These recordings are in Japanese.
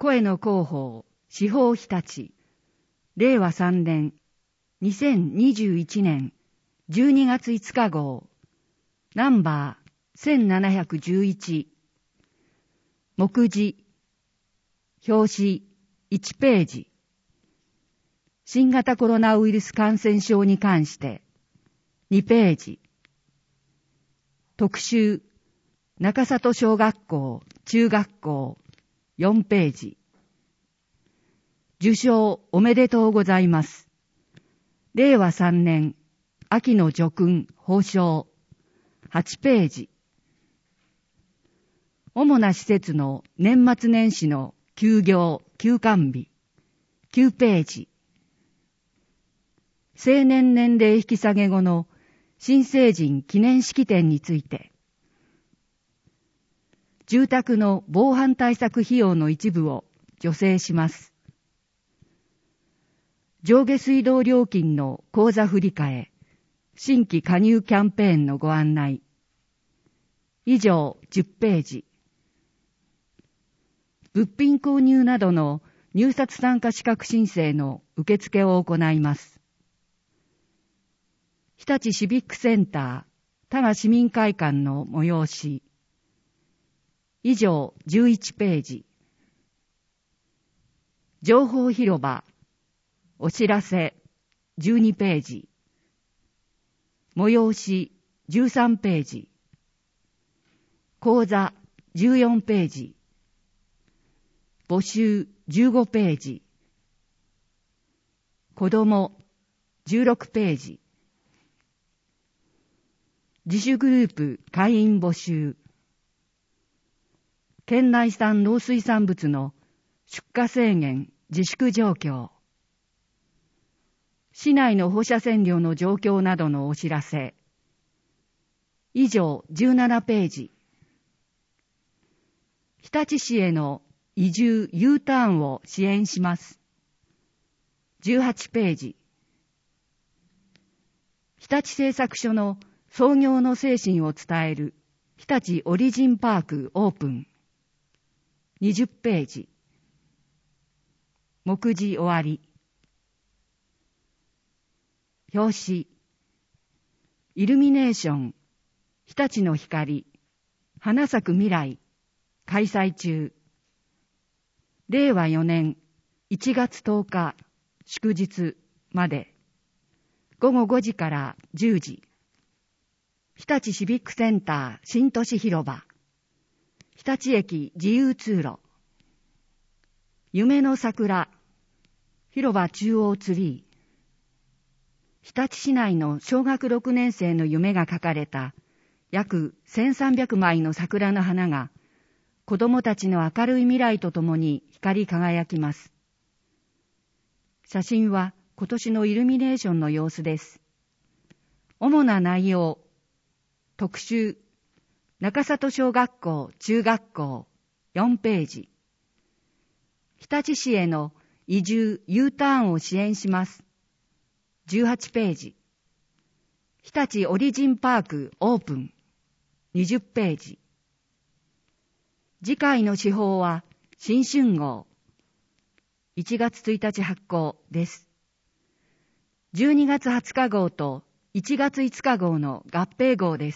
声の広報、司法日立、令和3年、2021年12月5日号、ナンバー1711、目次、表紙1ページ、新型コロナウイルス感染症に関して2ページ、特集、中里小学校、中学校4ページ、受賞おめでとうございます。令和3年秋の叙勲褒章8ページ、主な施設の年末年始の休業休館日9ページ、成年年齢引き下げ後の新成人記念式典について、住宅の防犯対策費用の一部を助成します。上下水道料金の口座振替、新規加入キャンペーンのご案内。以上10ページ。物品購入などの入札参加資格申請の受付を行います。日立シビックセンター多摩市民会館の催し。以上11ページ。情報広場、お知らせ12ページ。催し13ページ。講座14ページ。募集15ページ。子ども16ページ。自主グループ会員募集。県内産農水産物の出荷制限自粛状況。市内の放射線量の状況などのお知らせ。以上17ページ。日立市への移住 U ターンを支援します。18ページ。日立製作所の創業の精神を伝える日立オリジンパークオープン。20ページ。目次終わり。表紙。イルミネーション、日立の光、花咲く未来、開催中。令和4年1月10日、祝日まで、午後5時から10時。日立シビックセンター新都市広場。日立駅自由通路。夢の桜、広場中央ツリー。日立市内の小学6年生の夢が書かれた約1300枚の桜の花が子どもたちの明るい未来とともに光り輝きます。写真は今年のイルミネーションの様子です。主な内容、特集、中里小学校中学校4ページ。日立市への移住 U ターンを支援します。18ページ。日立オリジンパークオープン。20ページ。次回の誌報は新春号。1月1日発行です。12月20日号と1月5日号の合併号です。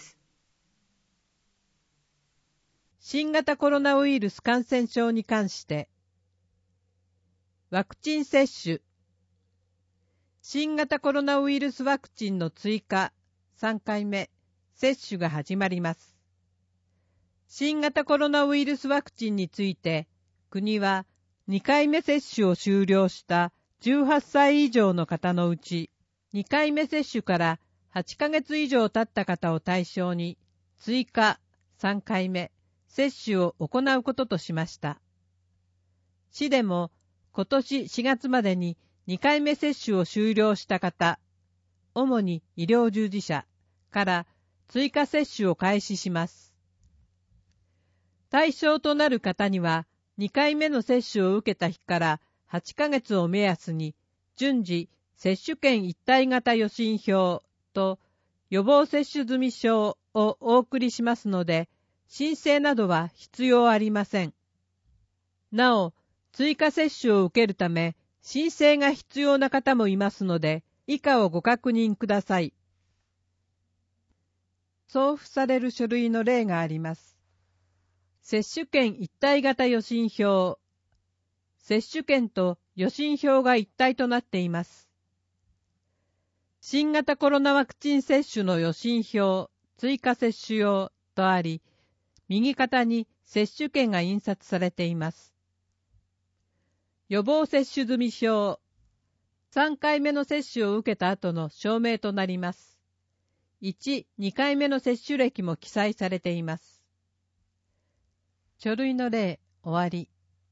新型コロナウイルス感染症に関して、ワクチン接種、新型コロナウイルスワクチンの追加3回目接種が始まります。新型コロナウイルスワクチンについて、国は2回目接種を終了した18歳以上の方のうち、2回目接種から8ヶ月以上経った方を対象に、追加3回目接種を行うこととしました。市でも今年4月までに2回目接種を終了した方、主に医療従事者から追加接種を開始します。対象となる方には、2回目の接種を受けた日から8ヶ月を目安に、順次接種券一体型予診票と予防接種済証をお送りしますので、申請などは必要ありません。なお、 追加接種を受けるため申請が必要な方もいますので、以下をご確認ください。送付される書類の例があります。接種券一体型予診票。接種券と予診票が一体となっています。新型コロナワクチン接種の予診票、追加接種用とあり、右肩に接種券が印刷されています。予防接種済証。3回目の接種を受けた後の証明となります。1、2回目の接種歴も記載されています。書類の例、終わり。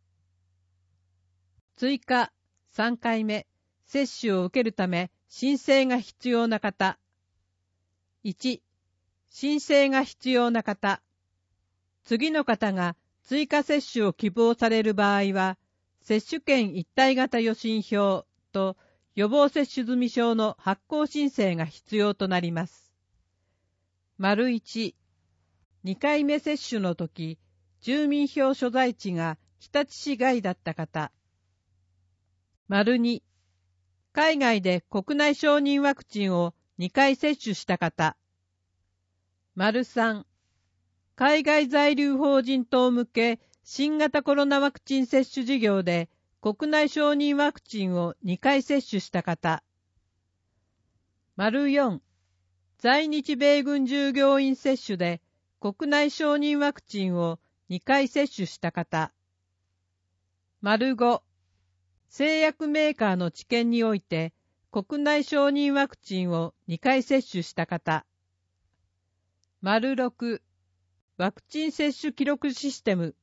追加、3回目、接種を受けるため申請が必要な方。1、申請が必要な方。次の方が追加接種を希望される場合は、接種券一体型予診票と予防接種済証の発行申請が必要となります。丸1、2回目接種の時、住民票所在地が日立市外だった方。丸2、海外で国内承認ワクチンを2回接種した方。丸3、海外在留邦人等向け新型コロナワクチン接種事業で国内承認ワクチンを2回接種した方。丸4、在日米軍従業員接種で国内承認ワクチンを2回接種した方。丸5、製薬メーカーの治験において国内承認ワクチンを2回接種した方。丸6、ワクチン接種記録システム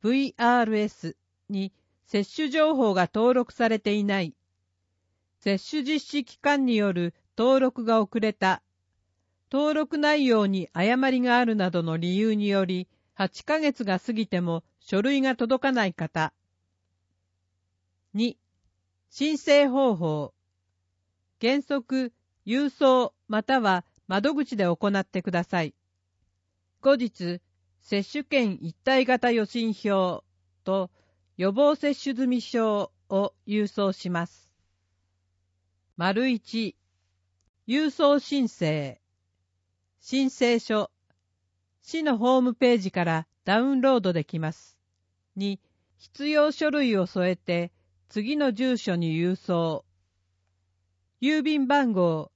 VRS に接種情報が登録されていない。接種実施機関による登録が遅れた。登録内容に誤りがあるなどの理由により8ヶ月が過ぎても書類が届かない方。2、申請方法。原則、郵送または窓口で行ってください。後日、接種券一体型予診票と予防接種済証を郵送します。丸1、郵送申請。申請書。市のホームページからダウンロードできます。2、必要書類を添えて次の住所に郵送。郵便番号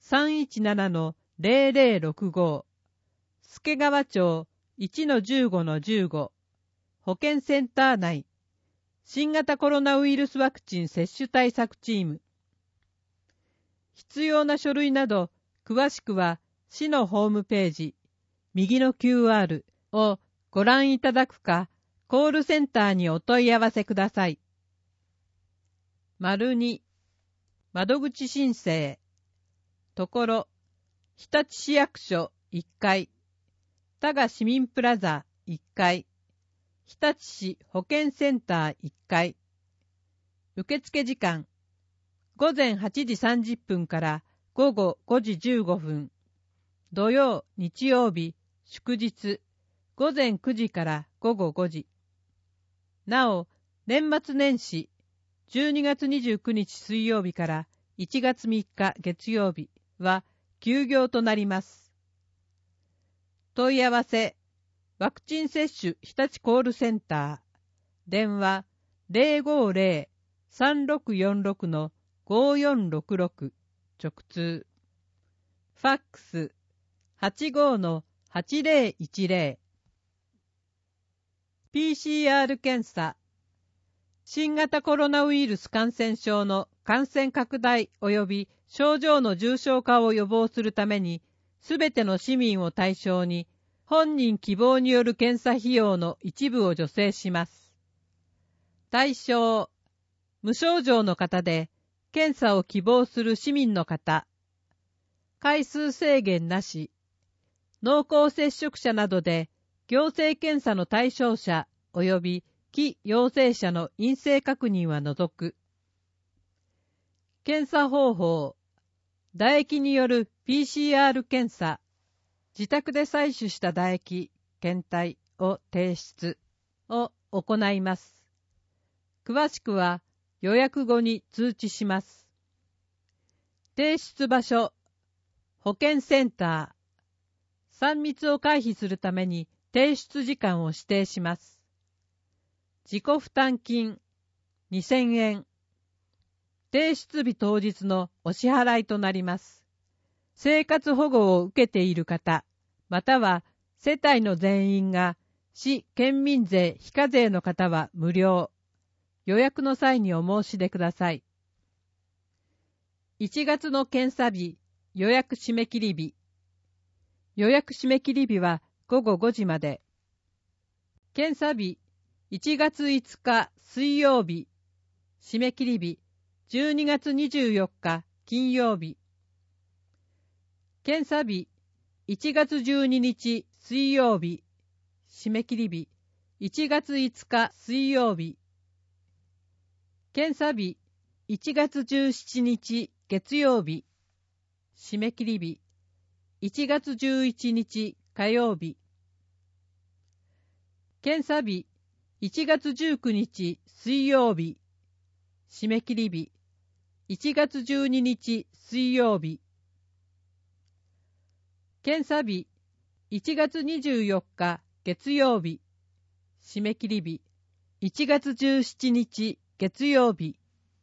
317-0065 助川町 1-15-15 保健センター内新型コロナウイルスワクチン接種対策チーム。必要な書類など詳しくは市のホームページ右の QR をご覧いただくかコールセンターにお問い合わせください。丸2、窓口申請。ところ、日立市役所1階、多賀市民プラザ1階、日立市保健センター1階。受付時間、午前8時30分から午後5時15分。土曜、日曜日、祝日、午前9時から午後5時。なお、年末年始、12月29日水曜日から1月3日月曜日は休業となります。問い合わせ、ワクチン接種日立コールセンター、電話 050-3646-5466 直通、ファックス 85-8010 PCR 検査。新型コロナウイルス感染症の感染拡大及び症状の重症化を予防するために、すべての市民を対象に、本人希望による検査費用の一部を助成します。対象、無症状の方で、検査を希望する市民の方、回数制限なし、濃厚接触者などで、行政検査の対象者及び非陽性者の陰性確認は除く。検査方法、唾液による PCR 検査、自宅で採取した唾液、検体を提出を行います。 詳しくは予約後に通知します。提出場所、保健センター。3密を回避するために提出時間を指定します。自己負担金2000円。提出日当日のお支払いとなります。生活保護を受けている方、または世帯の全員が市県民税非課税の方は無料。予約の際にお申し出ください。1月の検査日、予約締め切り日。予約締め切り日は午後5時まで。検査日、1月5日水曜日。締め切り日、12月24日金曜日。検査日、1月12日水曜日。締め切り日、1月5日水曜日。検査日、1月17日月曜日。締め切り日、1月11日火曜日。検査日、1月19日水曜日。締め切り日、1月12日水曜日。検査日、1月24日月曜日。締め切り日、1月17日月曜日。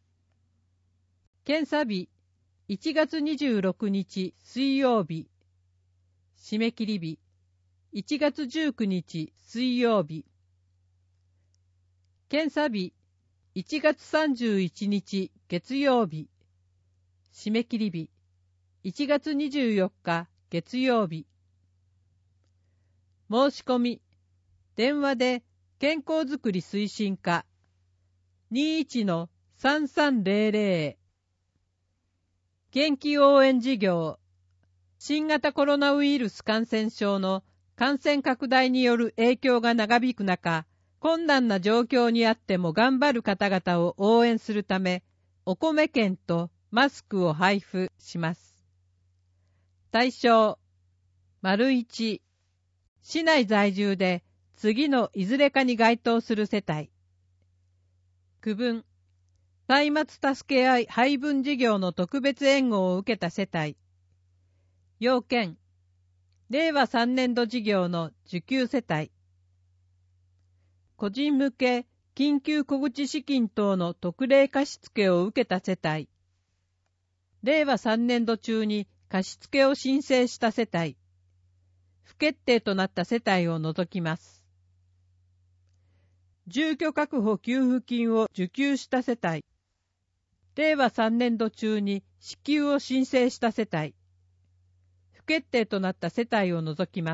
検査日、1月26日水曜日。締め切り日、1月19日水曜日。検査日、1月31日月曜日。締め切り日、1月24日月曜日。申し込み、電話で健康づくり推進課 21-3300 元気応援事業。新型コロナウイルス感染症の感染拡大による影響が長引く中、困難な状況にあっても頑張る方々を応援するため、お米券とマスクを配布します。対象、1、市内在住で次のいずれかに該当する世帯。区分、歳末助け合い配分事業の特別援護を受けた世帯。要件、令和3年度事業の受給世帯。個人向け緊急小口資金等の特例貸付を受けた世帯。令和3年度中に貸付を申請した世帯。不決定となった世帯を除きます。住居確保給付金を受給した世帯。令和3年度中に支給を申請した世帯。不決定となった世帯を除きます。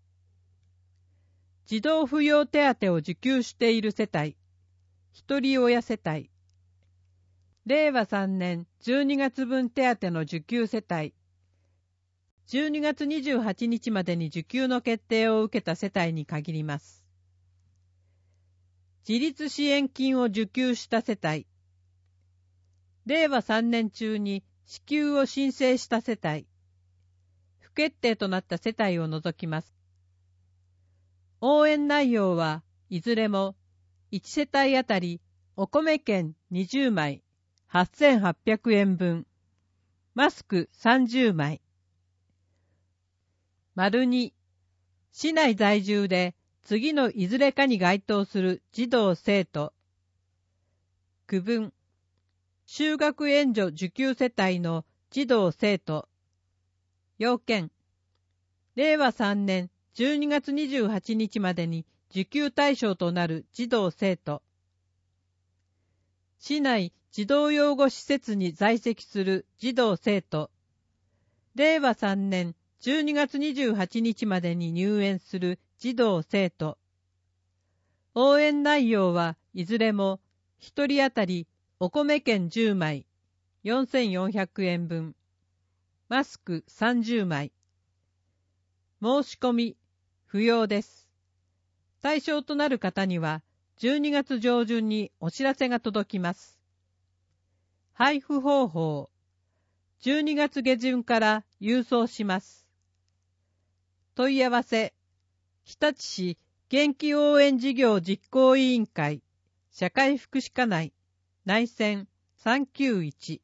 児童扶養手当を受給している世帯。一人親世帯。令和3年12月分手当の受給世帯。12月28日までに受給の決定を受けた世帯に限ります。自立支援金を受給した世帯。令和3年中に支給を申請した世帯。不決定となった世帯を除きます。応援内容はいずれも1世帯あたりお米券20枚8800円分、マスク30枚。2、市内在住で次のいずれかに該当する児童生徒。区分、就学援助受給世帯の児童生徒。要件、令和3年12月28日までに受給対象となる児童生徒。市内児童養護施設に在籍する児童生徒。令和3年12月28日までに入園する児童生徒。応援内容はいずれも1人当たりお米券10枚4400円分、マスク30枚。申し込み不要です。対象となる方には12月上旬にお知らせが届きます。配布方法、12月下旬から郵送します。問い合わせ、日立市元気応援事業実行委員会社会福祉課内内線391。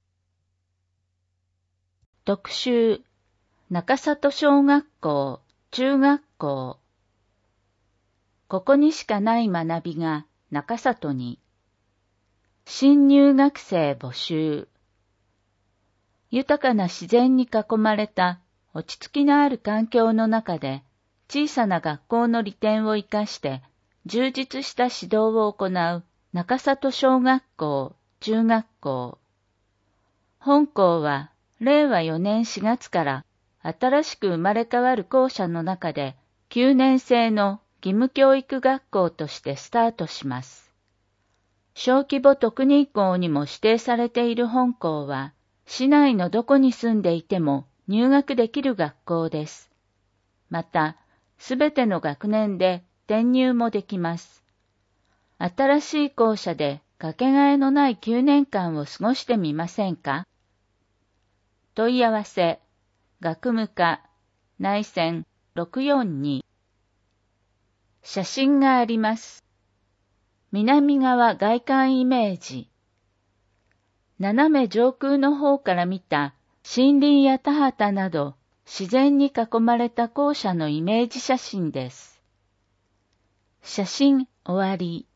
特集、中里小学校、中学校。ここにしかない学びが中里に。新入学生募集。豊かな自然に囲まれた落ち着きのある環境の中で、小さな学校の利点を生かして充実した指導を行う中里小学校、中学校。本校は令和4年4月から新しく生まれ変わる校舎の中で9年制の義務教育学校としてスタートします。小規模特任校にも指定されている本校は、市内のどこに住んでいても入学できる学校です。また、すべての学年で転入もできます。新しい校舎でかけがえのない9年間を過ごしてみませんか？問い合わせ、学務課、内線642。写真があります。南側外観イメージ。斜め上空の方から見た森林や田畑など自然に囲まれた校舎のイメージ写真です。写真終わり。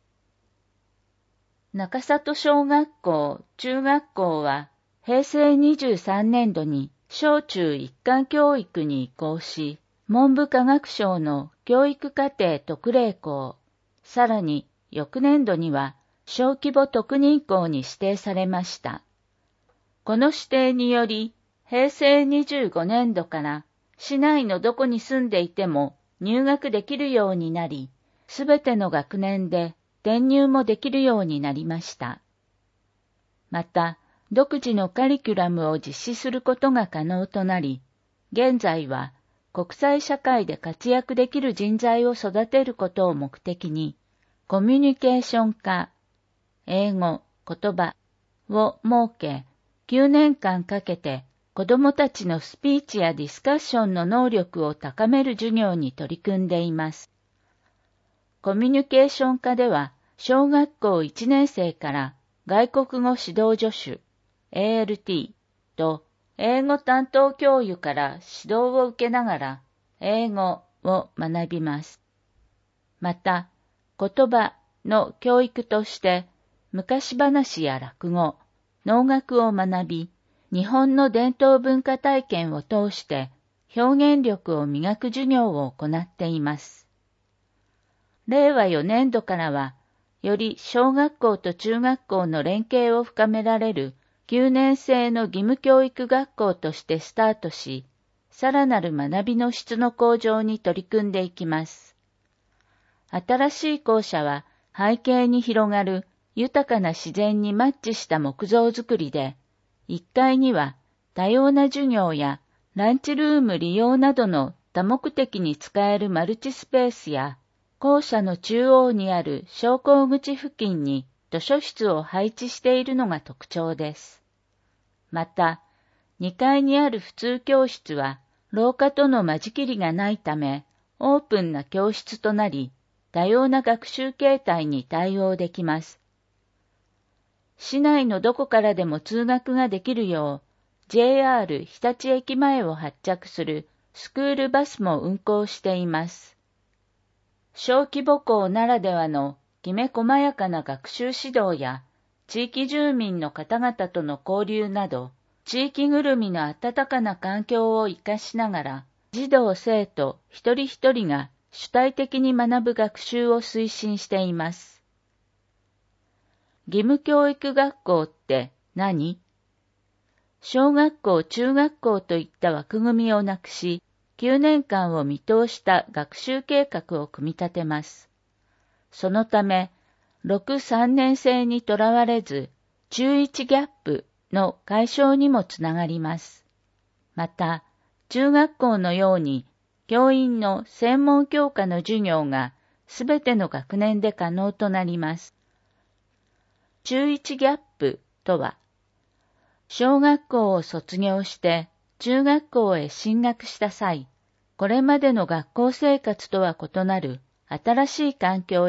中里小学校、中学校は平成23年度に小中一貫教育に移行し、文部科学省の教育課程特例校、さらに翌年度には小規模特任校に指定されました。この指定により、平成25年度から市内のどこに住んでいても入学できるようになり、すべての学年で転入もできるようになりました。また、独自のカリキュラムを実施することが可能となり、現在は国際社会で活躍できる人材を育てることを目的に、コミュニケーション科、英語、言葉を設け、9年間かけて子どもたちのスピーチやディスカッションの能力を高める授業に取り組んでいます。コミュニケーション科では、小学校1年生から外国語指導助手、ALT と英語担当教諭から指導を受けながら英語を学びます。また、言葉の教育として昔話や落語、能楽を学び、日本の伝統文化体験を通して表現力を磨く授業を行っています。令和4年度からは、より小学校と中学校の連携を深められる9年制の義務教育学校としてスタートし、さらなる学びの質の向上に取り組んでいきます。新しい校舎は背景に広がる豊かな自然にマッチした木造造りで、1階には多様な授業やランチルーム利用などの多目的に使えるマルチスペースや、校舎の中央にある昇降口付近に図書室を配置しているのが特徴です。また、2階にある普通教室は廊下との間仕切りがないため、オープンな教室となり、多様な学習形態に対応できます。市内のどこからでも通学ができるよう、JR 日立駅前を発着するスクールバスも運行しています。小規模校ならではのきめ細やかな学習指導や、地域住民の方々との交流など、地域ぐるみの温かな環境を生かしながら、児童生徒一人一人が主体的に学ぶ学習を推進しています。義務教育学校って何？小学校、中学校といった枠組みをなくし、9年間を見通した学習計画を組み立てます。そのため、6、3年生にとらわれず、中1ギャップの解消にもつながります。また、中学校のように、教員の専門教科の授業がすべての学年で可能となります。中1ギャップとは、小学校を卒業して中学校へ進学した際、これまでの学校生活とは異なる新しい環境や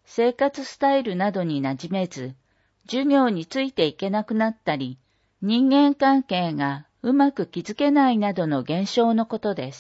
生活スタイルなどに馴染めず、授業についていけなくなったり、人間関係がうまく築けないなどの現象のことです。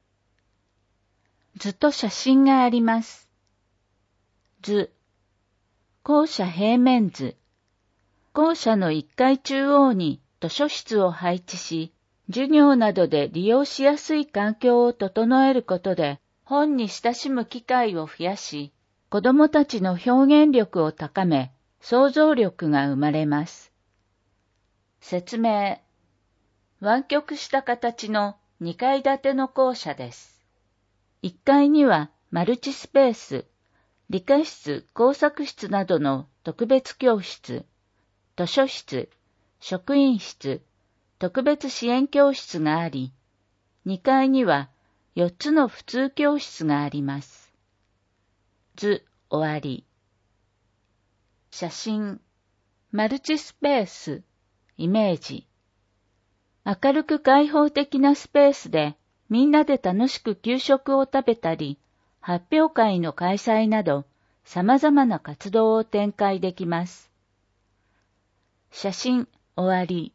図と写真があります。図。校舎平面図。校舎の1階中央に図書室を配置し、授業などで利用しやすい環境を整えることで、本に親しむ機会を増やし、子どもたちの表現力を高め、想像力が生まれます。説明。湾曲した形の2階建ての校舎です。1階にはマルチスペース、理科室、工作室などの特別教室、図書室、職員室、特別支援教室があり、2階には4つの普通教室があります。図終わり。写真。マルチスペース。イメージ。明るく開放的なスペースでみんなで楽しく給食を食べたり、発表会の開催など様々な活動を展開できます。写真終わり。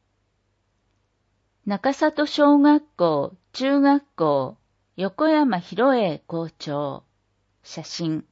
中里小学校、中学校、横山博栄校長。写真。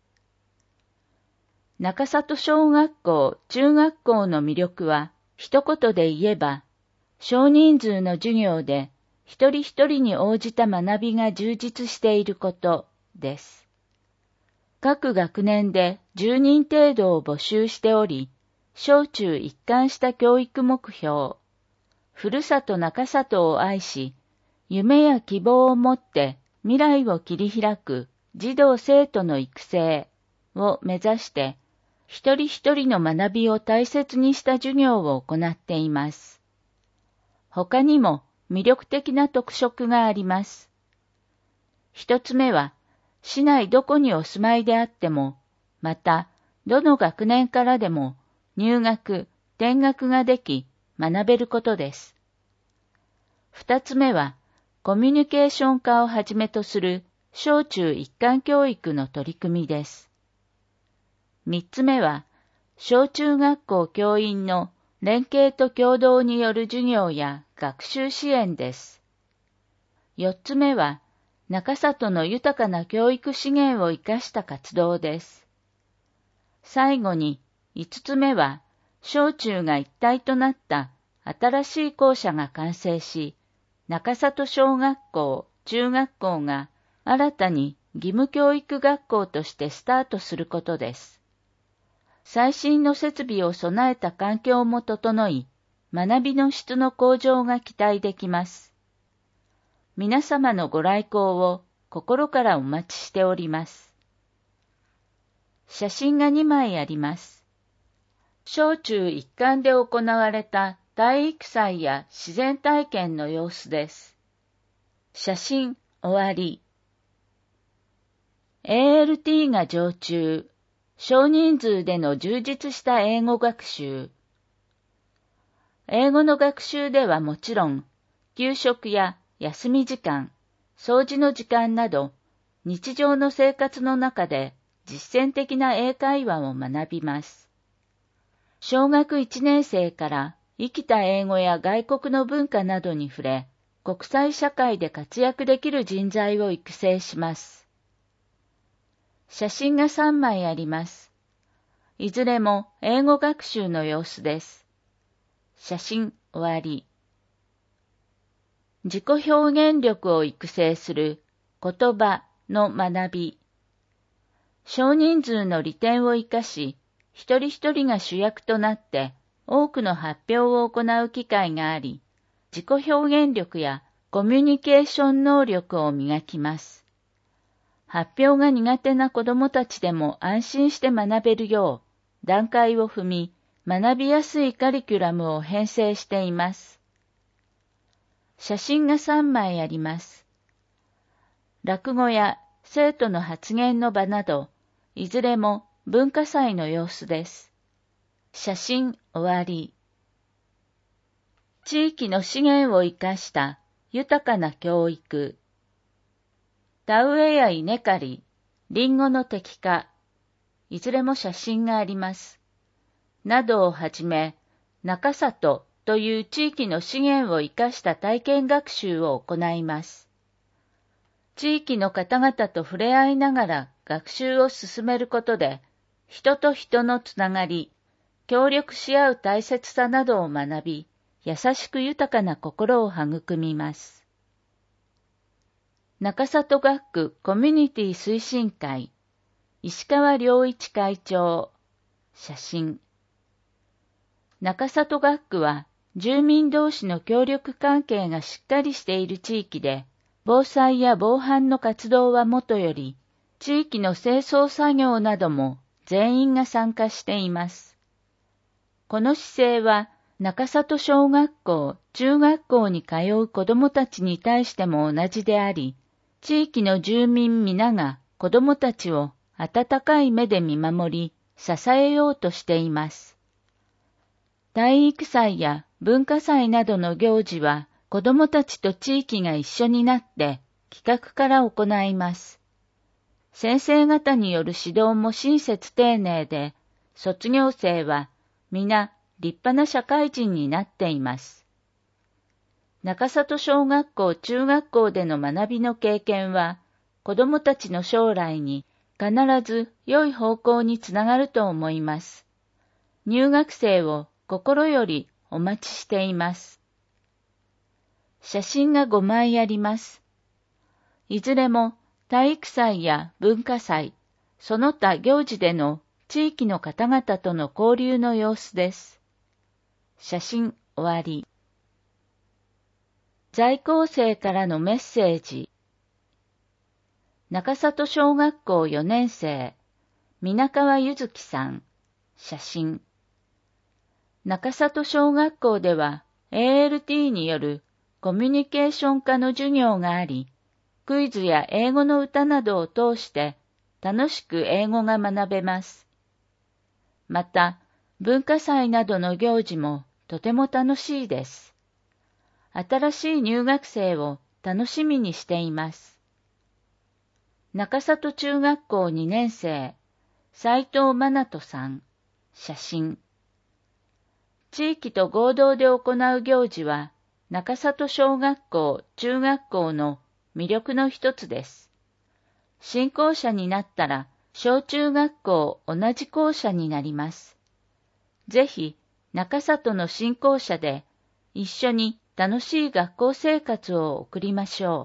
中里小学校、中学校の魅力は、一言で言えば、少人数の授業で一人一人に応じた学びが充実していることです。各学年で10人程度を募集しており、小中一貫した教育目標、ふるさと中里を愛し、夢や希望を持って未来を切り開く児童生徒の育成を目指して、一人一人の学びを大切にした授業を行っています。他にも魅力的な特色があります。一つ目は、市内どこにお住まいであっても、また、どの学年からでも入学、転学ができ、学べることです。二つ目は、コミュニケーション科をはじめとする小中一貫教育の取り組みです。三つ目は、小中学校教員の連携と協働による授業や学習支援です。四つ目は、中里の豊かな教育資源を生かした活動です。最後に、五つ目は、小中が一体となった新しい校舎が完成し、中里小学校、中学校が新たに義務教育学校としてスタートすることです。最新の設備を備えた環境も整い、学びの質の向上が期待できます。皆様のご来校を心からお待ちしております。写真が2枚あります。小中一貫で行われた体育祭や自然体験の様子です。写真終わり。ALT が常駐。少人数での充実した英語学習。英語の学習ではもちろん、給食や休み時間、掃除の時間など、日常の生活の中で実践的な英会話を学びます。小学1年生から生きた英語や外国の文化などに触れ、国際社会で活躍できる人材を育成します。写真が3枚あります。いずれも英語学習の様子です。写真終わり。自己表現力を育成する言葉の学び。少人数の利点を生かし、一人一人が主役となって多くの発表を行う機会があり、自己表現力やコミュニケーション能力を磨きます。発表が苦手な子どもたちでも安心して学べるよう、段階を踏み、学びやすいカリキュラムを編成しています。写真が3枚あります。落語や生徒の発言の場など、いずれも文化祭の様子です。写真終わり。地域の資源を生かした豊かな教育。田植えや稲刈り、リンゴの摘果、 いずれも写真があります。などをはじめ、中里という地域の資源を生かした体験学習を行います。地域の方々と触れ合いながら学習を進めることで、人と人のつながり、協力し合う大切さなどを学び、優しく豊かな心を育みます。中里学区コミュニティ推進会、石川良一会長、写真。中里学区は住民同士の協力関係がしっかりしている地域で、防災や防犯の活動はもとより、地域の清掃作業なども全員が参加しています。この姿勢は中里小学校、中学校に通う子どもたちに対しても同じであり、地域の住民皆が子どもたちを温かい目で見守り、支えようとしています。体育祭や文化祭などの行事は、子どもたちと地域が一緒になって企画から行います。先生方による指導も親切丁寧で、卒業生は皆立派な社会人になっています。中里小学校、中学校での学びの経験は、子どもたちの将来に必ず良い方向につながると思います。入学生を心よりお待ちしています。写真が5枚あります。いずれも体育祭や文化祭、その他行事での地域の方々との交流の様子です。写真終わり。在校生からのメッセージ。中里小学校4年生、皆川ゆずきさん、写真。中里小学校では ALT によるコミュニケーション科の授業があり、クイズや英語の歌などを通して楽しく英語が学べます。また、文化祭などの行事もとても楽しいです。新しい入学生を楽しみにしています。中里中学校2年生、斉藤真奈人さん、写真。地域と合同で行う行事は、中里小学校、中学校の魅力の一つです。新校舎になったら、小中学校同じ校舎になります。ぜひ、中里の新校舎で一緒に楽しい学校生活を送りましょ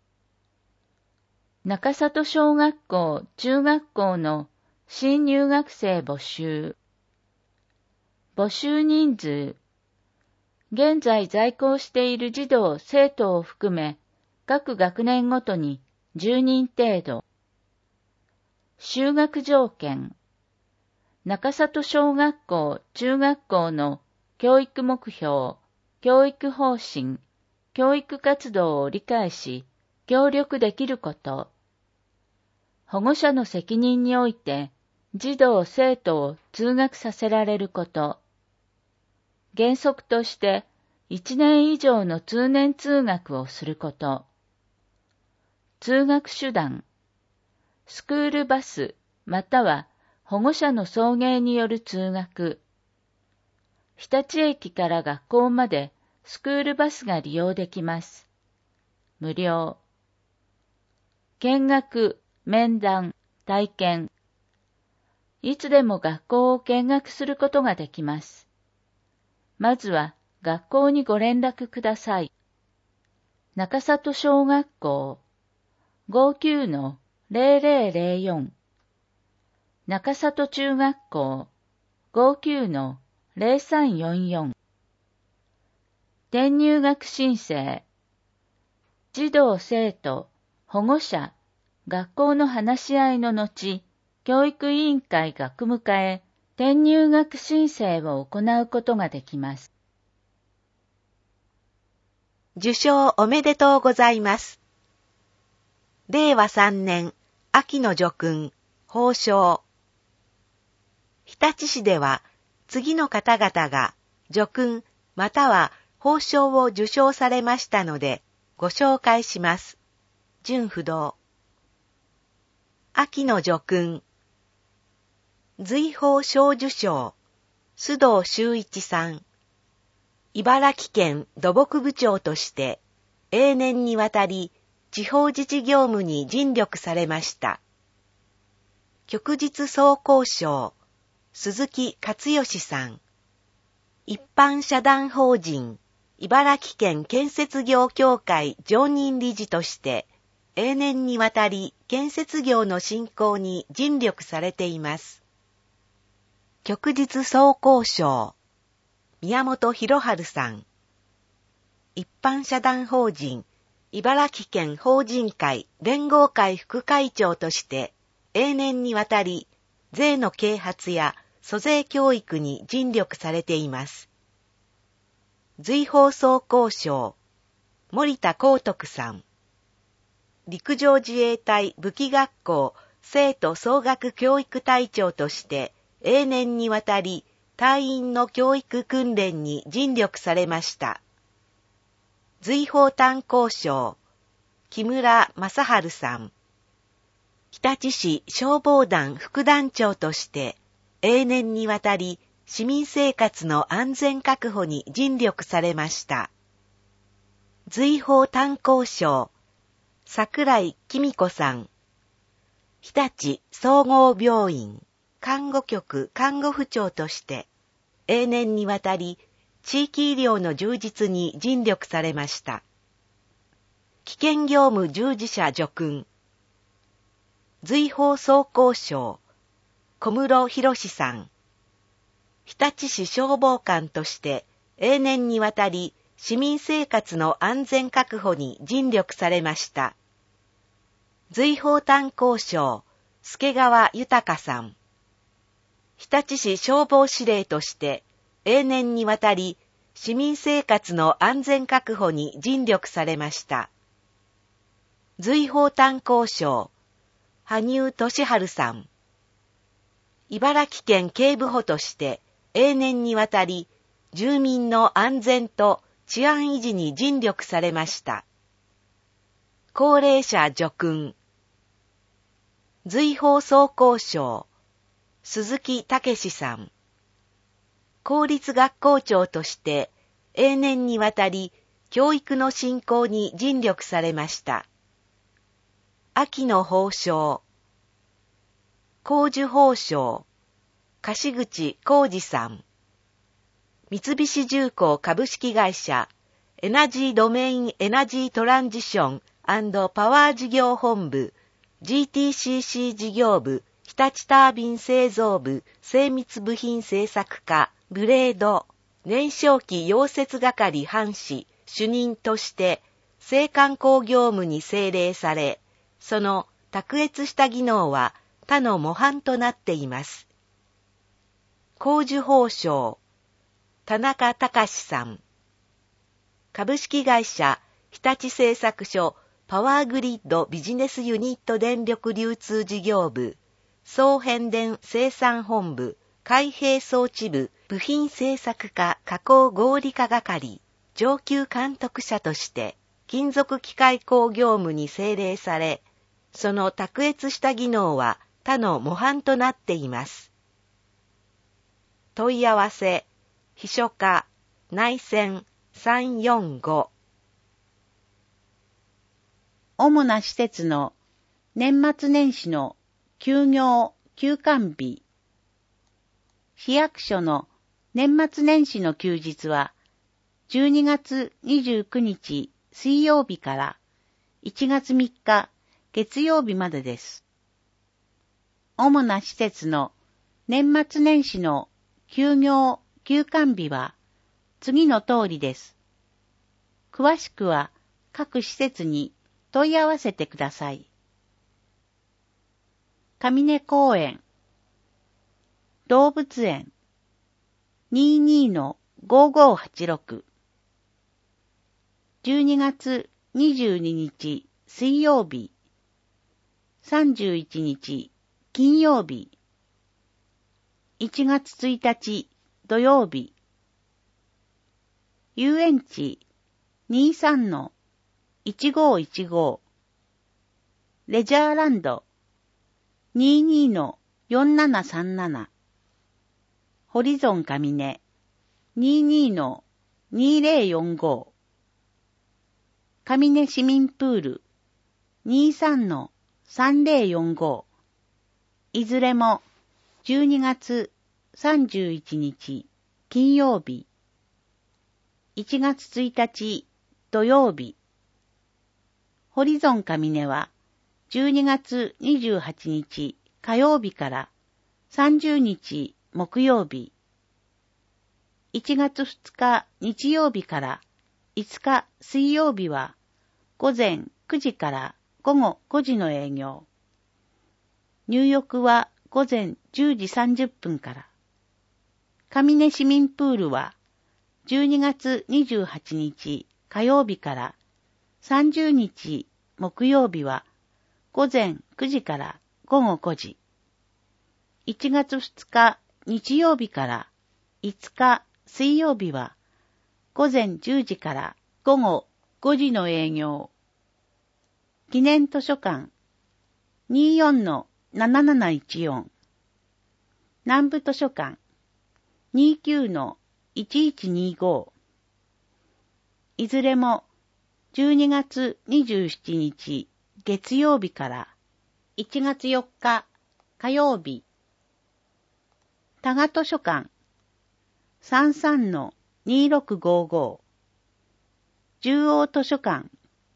う。中里小学校、中学校の新入学生募集。募集人数。現在在校している児童・生徒を含め、各学年ごとに10人程度。就学条件。中里小学校、中学校の教育目標、教育方針、教育活動を理解し、協力できること。保護者の責任において、児童・生徒を通学させられること。原則として、1年以上の通年通学をすること。通学手段。スクールバスまたは保護者の送迎による通学。日立駅から学校までスクールバスが利用できます。無料。見学、面談、体験。いつでも学校を見学することができます。まずは学校にご連絡ください。中里小学校 59-0004 中里中学校 59-0344 転入学申請。児童・生徒、保護者、学校の話し合いの後、教育委員会学務課へ転入学申請を行うことができます。 受賞おめでとうございます。令和3年秋の叙勲、褒章。日立市では次の方々が叙勲または褒章を受章されましたのでご紹介します。順不動。秋の叙勲。 瑞宝賞受賞、須藤修一さん。茨城県土木部長として永年にわたり地方自治業務に尽力されました。旭日総工賞、鈴木勝義さん。一般社団法人茨城県建設業協会常任理事として永年にわたり建設業の振興に尽力されています。旭日総工賞、宮本博春さん。一般社団法人茨城県法人会連合会副会長として永年にわたり税の啓発や租税教育に尽力されています。瑞宝総工賞、森田光徳さん。陸上自衛隊武器学校生徒総学教育隊長として永年にわたり隊員の教育訓練に尽力されました。瑞宝炭鉱賞、木村正春さん。日立市消防団副団長として永年にわたり市民生活の安全確保に尽力されました。瑞宝炭鉱賞、桜井紀美子さん。日立総合病院看護局看護婦長として永年にわたり地域医療の充実に尽力されました。危険業務従事者叙勲、瑞宝総工賞、小室博さん。日立市消防官として永年にわたり市民生活の安全確保に尽力されました。瑞宝炭鉱賞、助川豊さん。日立市消防司令として永年にわたり市民生活の安全確保に尽力されました。瑞宝炭鉱賞、羽生俊治さん。茨城県警部補として永年にわたり住民の安全と治安維持に尽力されました。高齢者叙勲、瑞宝総工賞、鈴木武さん。公立学校長として永年にわたり教育の振興に尽力されました。秋の褒章、光樹褒章、樫口浩二さん。三菱重工株式会社エナジードメインエナジートランジション&パワー事業本部 GTCC 事業部日立タービン製造部精密部品製作課ブレード燃焼機溶接係班士主任として生管工業務に精励され、その卓越した技能は他の模範となっています。光樹褒章、田中隆さん。株式会社日立製作所パワーグリッドビジネスユニット電力流通事業部総変電生産本部開閉装置部部品製作課加工合理化係上級監督者として金属機械工業務に精励され、その卓越した技能は他の模範となっています。問い合わせ秘書課内線345。 主な施設の年末年始の休業休館日。市役所の年末年始の休日は12月29日水曜日から1月3日月曜日までです。主な施設の年末年始の休業休館日は次の通りです。詳しくは各施設に問い合わせてください。上根公園、動物園 22-5586 12月22日水曜日31日金曜日1月1日土曜日遊園地 23-1515 レジャーランド 22-5586 4737ホリゾン上根 22-2045 上根市民プール 23-3045 いずれも12月31日金曜日1月1日土曜日ホリゾン上根は12月28日火曜日から30日木曜日、1月2日日曜日から5日水曜日は午前9時から午後5時の営業。入浴は午前10時30分から。上根市民プールは12月28日火曜日から30日木曜日は午前9時から午後5時。1月2日日曜日から5日水曜日は午前10時から午後5時の営業。記念図書館 24-7714 南部図書館 29-1125 いずれも12月27日月曜日から1月4日火曜日。多賀図書館 33-2655 中央図書館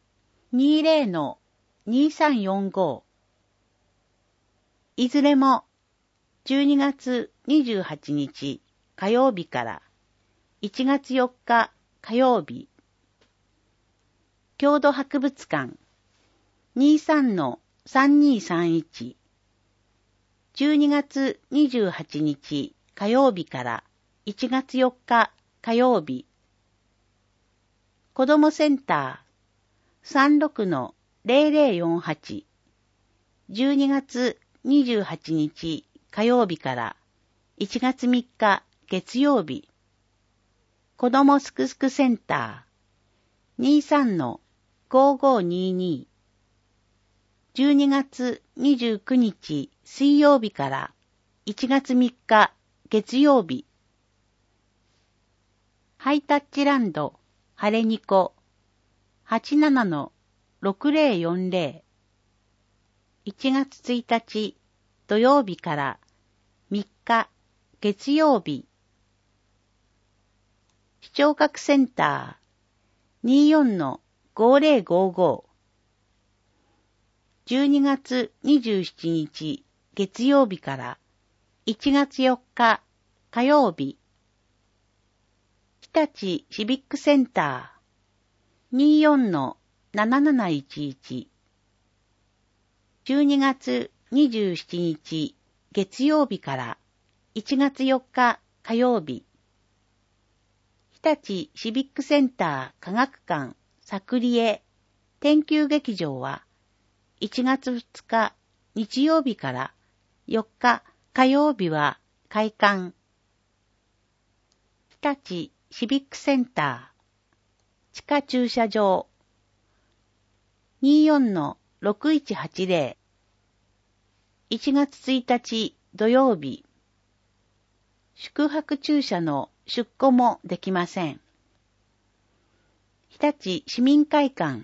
20-2345 いずれも12月28日火曜日から1月4日火曜日。郷土博物館 23-3231 12月28日火曜日から1月4日火曜日。子どもセンター 36-0048 12月28日火曜日から1月3日月曜日。子どもすくすくセンター 23-5522 12月29日水曜日から1月3日月曜日。ハイタッチランドハレニコ 87-6040 1月1日土曜日から3日月曜日。視聴覚センター 24-5055 12月27日月曜日から1月4日火曜日。日立シビックセンター 24-7711 12月27日月曜日から1月4日火曜日。日立シビックセンター科学館サクリエ天球劇場は1月2日日曜日から4日火曜日は開館。日立シビックセンター地下駐車場 24-6180 1月1日土曜日。宿泊駐車の出庫もできません。日立市民会館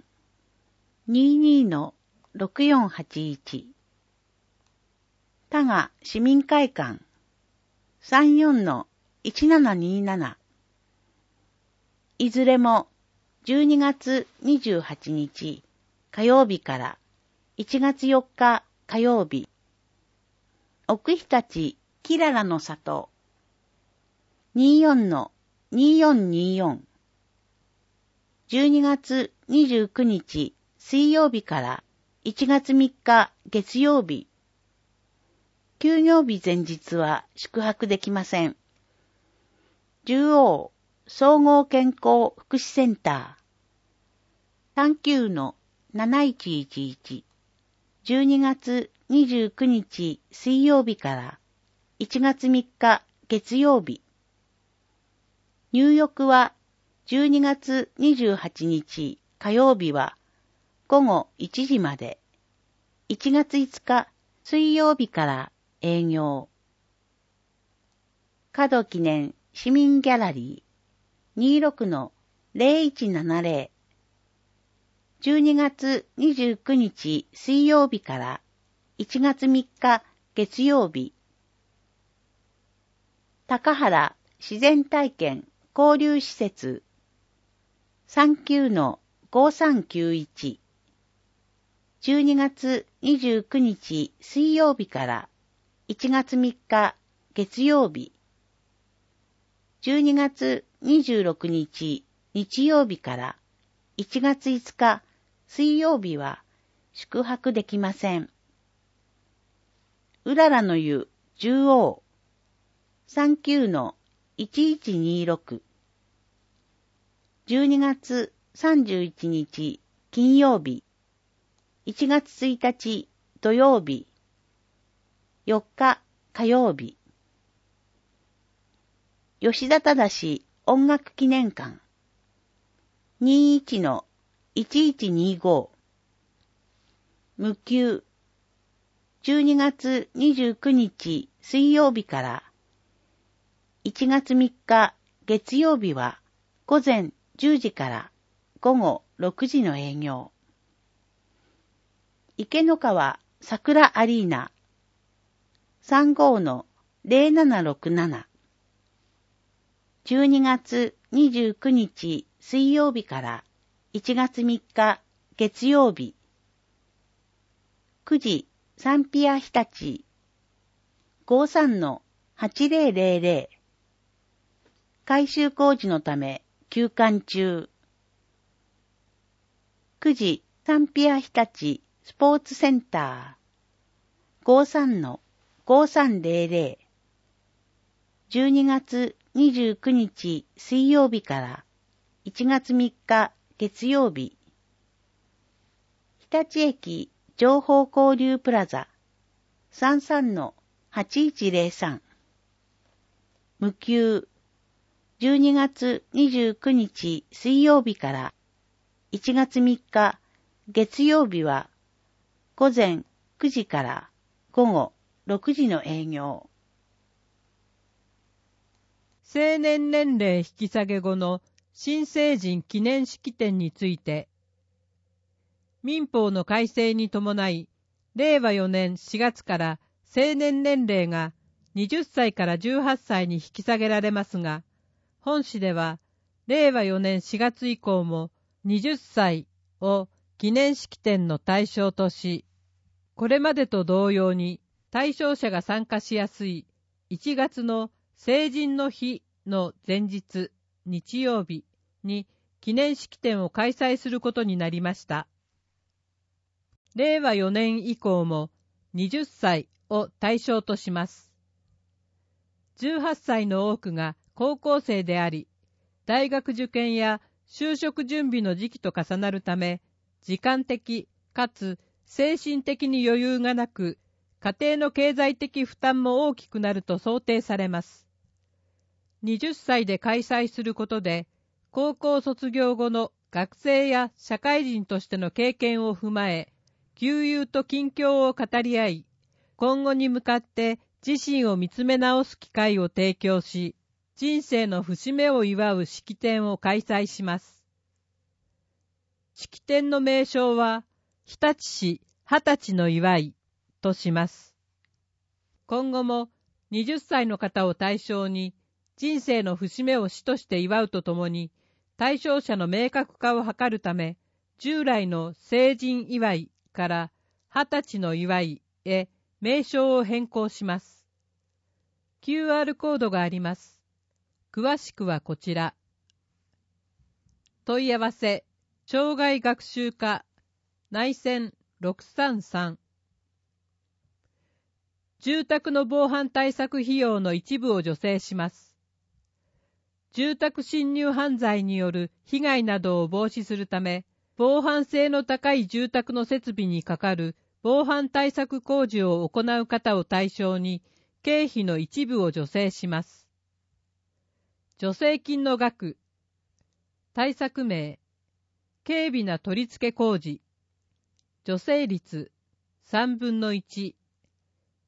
22-6481 多賀市民会館 34-1727 いずれも12月28日火曜日から1月4日火曜日。奥日立キララの里 24-2424 12月29日水曜日から1月3日月曜日。休業日前日は宿泊できません。中央総合健康福祉センター 39-7111 12月29日水曜日から1月3日月曜日。入浴は12月28日火曜日は午後1時まで、1月5日水曜日から営業。角記念市民ギャラリー 26-0170 12月29日水曜日から1月3日月曜日。高原自然体験交流施設 39-5391 12月29日水曜日から1月3日月曜日。12月26日日曜日から1月5日水曜日は宿泊できません。うららの湯十王 39-1126 12月31日金曜日、1月1日土曜日、4日火曜日。吉田忠音楽記念館 21-1125 無給12月29日水曜日から1月3日月曜日は午前10時から午後6時の営業。池の川桜アリーナ 35-0767 12月29日水曜日から1月3日月曜日。9時サンピア日立 53-8000 改修工事のため休館中。9時サンピア日立スポーツセンター 53-5300 12月29日水曜日から1月3日月曜日。日立駅情報交流プラザ 33-8103 無給12月29日水曜日から1月3日月曜日は午前9時から午後6時の営業。 成年年齢引き下げ後の新成人記念式典について、民法の改正に伴い、令和4年4月から成年年齢が20歳から18歳に引き下げられますが、本市では令和4年4月以降も20歳を記念式典の対象とし、これまでと同様に対象者が参加しやすい1月の成人の日の前日、日曜日に記念式典を開催することになりました。令和4年以降も20歳を対象とします。18歳の多くが高校生であり、大学受験や就職準備の時期と重なるため、時間的かつ精神的に余裕がなく、家庭の経済的負担も大きくなると想定されます。20歳で開催することで、高校卒業後の学生や社会人としての経験を踏まえ、旧友と近況を語り合い、今後に向かって自身を見つめ直す機会を提供し、人生の節目を祝う式典を開催します。式典の名称は、日立市20歳の祝いとします。今後も20歳の方を対象に、人生の節目を主として祝うとともに、対象者の明確化を図るため、従来の成人祝いから20歳の祝いへ名称を変更します。QR コードがあります。詳しくはこちら。問い合わせ、障害学習課、内線633。住宅の防犯対策費用の一部を助成します。住宅侵入犯罪による被害などを防止するため、防犯性の高い住宅の設備にかかる防犯対策工事を行う方を対象に、経費の一部を助成します。助成金の額、対策名、軽微な取り付け工事、助成率3分の1、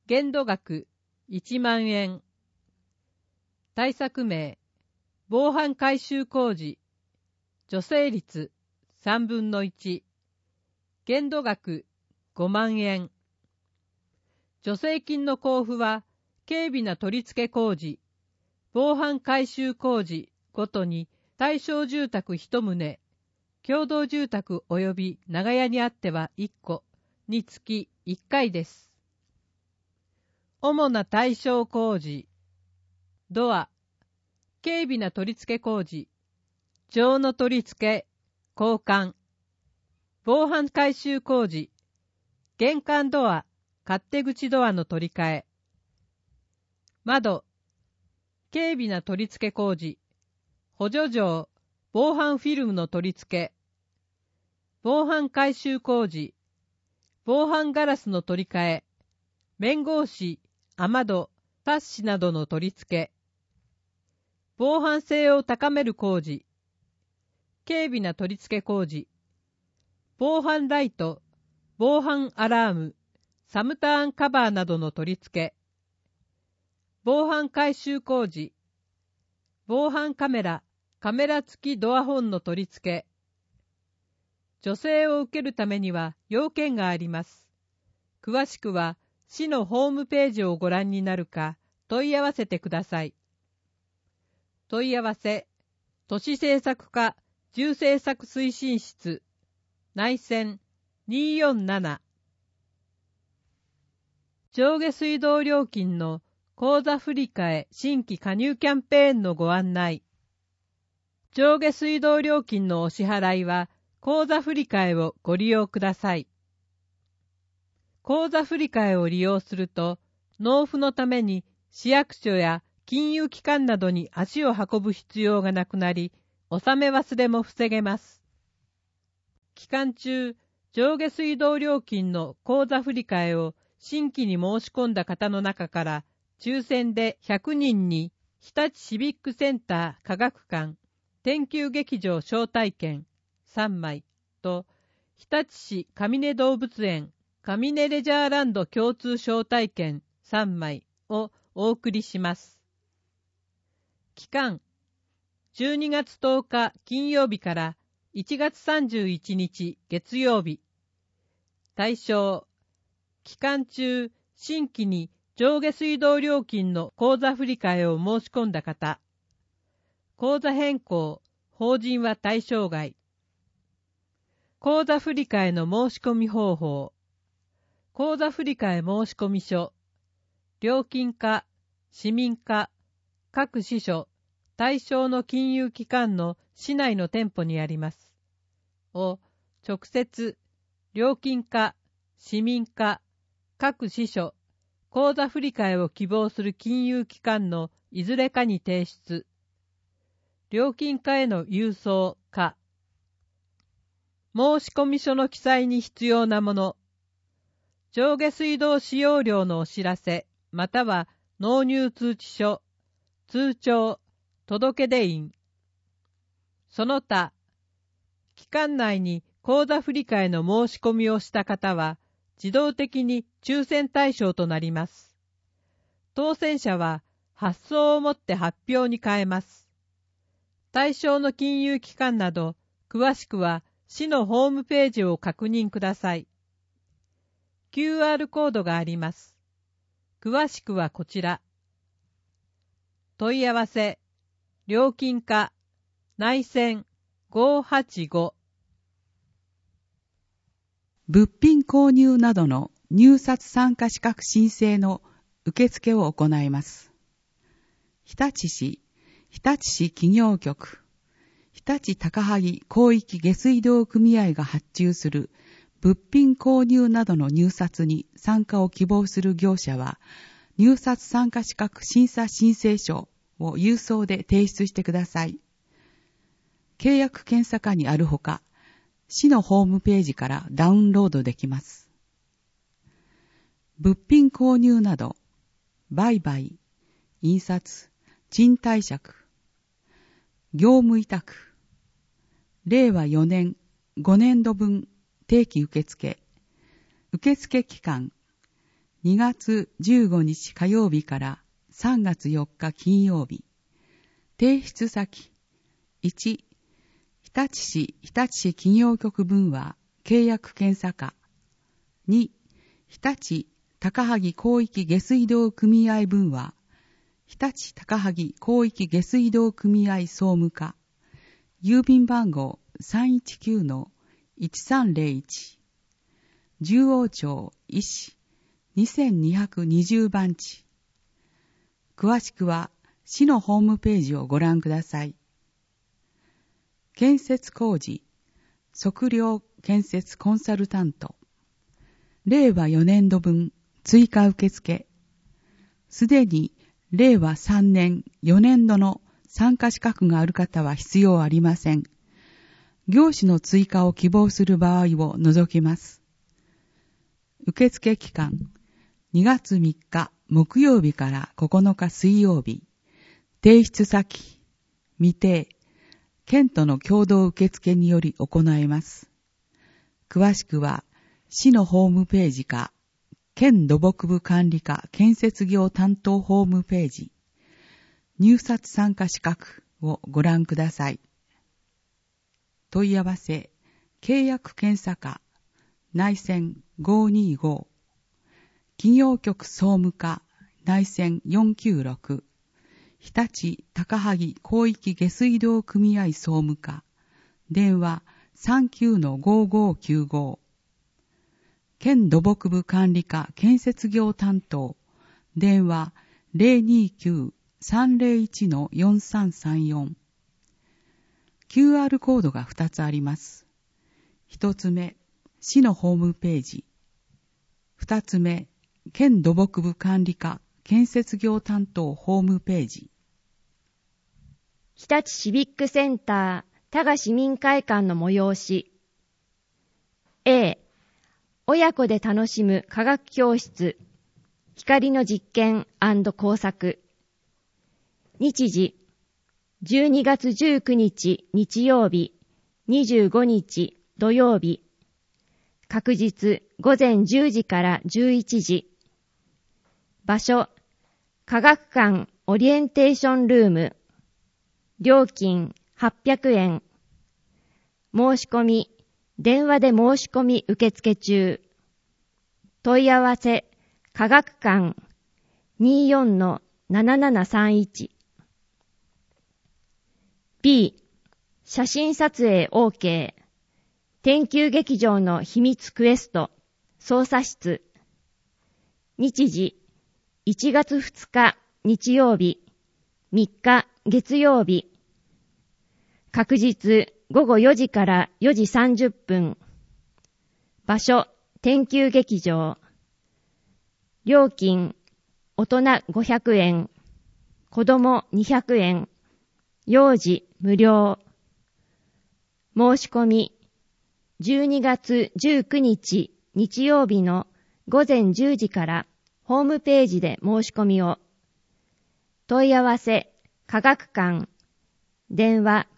限度額1万円。対策名、防犯改修工事。助成率3分の1。限度額5万円。助成金の交付は、軽微な取り付け工事、防犯改修工事ごとに対象住宅1棟、共同住宅及び長屋にあっては1戸につき1回です。主な対象工事、ドア、軽微な取り付け工事、錠の取り付け、交換、防犯改修工事、玄関ドア、勝手口ドアの取り替え、窓、軽微な取り付け工事、補助錠、防犯フィルムの取り付け、防犯改修工事、防犯ガラスの取り替え、面格子、雨戸、サッシなどの取り付け、防犯性を高める工事、軽微な取り付け工事、防犯ライト、防犯アラーム、サムターンカバーなどの取り付け、防犯改修工事、防犯カメラ、カメラ付きドアホンの取り付け。助成を受けるためには要件があります。詳しくは市のホームページをご覧になるか問い合わせてください。問い合わせ、都市政策課住政策推進室、内線247。上下水道料金の口座振替新規加入キャンペーンのご案内。上下水道料金のお支払いは口座振替をご利用ください。口座振替を利用すると、納付のために市役所や金融機関などに足を運ぶ必要がなくなり、納め忘れも防げます。期間中、上下水道料金の口座振替を新規に申し込んだ方の中から、抽選で100人に日立シビックセンター科学館天球劇場招待券3枚と日立市上根動物園上根レジャーランド共通招待券3枚をお送りします。期間12月10日金曜日から1月31日月曜日。対象期間中新規に上下水道料金の口座振替を申し込んだ方、口座変更、法人は対象外。口座振替の申し込み方法、口座振替申込書、料金課、市民課、各支所、対象の金融機関の市内の店舗にあります。を直接、料金課、市民課、各支所、口座振替を希望する金融機関のいずれかに提出。料金課への郵送か。申込書の記載に必要なもの。上下水道使用量のお知らせ、または納入通知書、通帳、届出印。その他、期間内に口座振替の申し込みをした方は、自動的に抽選対象となります。当選者は発送をもって発表に変えます。対象の金融機関など、詳しくは市のホームページを確認ください。QR コードがあります。詳しくはこちら。問い合わせ、料金課、内線585。 物品購入などの入札参加資格申請の受付を行います。日立市企業局、日立高萩広域下水道組合が発注する物品購入などの入札に参加を希望する業者は、入札参加資格審査申請書を郵送で提出してください。契約検査課にあるほか、市のホームページからダウンロードできます。物品購入など、売買、印刷、賃貸借、業務委託、令和4年5年度分定期受付、受付期間 2月15日火曜日から3月4日金曜日。提出先1、日立市企業局分和契約検査課。2、日立高萩広域下水道組合分和日立高萩広域下水道組合総務課。郵便番号 319-1301 十王町医師2220番地。詳しくは市のホームページをご覧ください。建設工事、測量建設コンサルタント。令和4年度分追加受付。すでに令和3年4年度の参加資格がある方は必要ありません。業種の追加を希望する場合を除きます。受付期間、2月3日木曜日から9日水曜日。提出先、未定、県との共同受付により行えます。詳しくは、市のホームページか、県土木部管理課建設業担当ホームページ、入札参加資格をご覧ください。問い合わせ、契約検査課、内線525、企業局総務課、内線496、日立高萩広域下水道組合総務課、電話 39-5595、県土木部管理課建設業担当、電話 029-301-4334。QR コードが2つあります。1つ目、市のホームページ。2つ目、県土木部管理課建設業担当ホームページ。 日立シビックセンター多賀市民会館の催し。A、親子で楽しむ科学教室、光の実験&工作。日時、12月19日日曜日、25日土曜日。確日午前10時から11時。場所、科学館オリエンテーションルーム。料金800円。申し込み、電話で申し込み受付中。問い合わせ、科学館 24-7731。B、写真撮影 OK。天球劇場の秘密クエスト、捜査室。日時、1月2日日曜日、3日月曜日。確日午後4時から4時30分。場所、天球劇場。料金、大人500円。子供200円。幼児無料。申し込み、12月19日日曜日の午前10時からホームページで申し込みを。問い合わせ、科学館。電話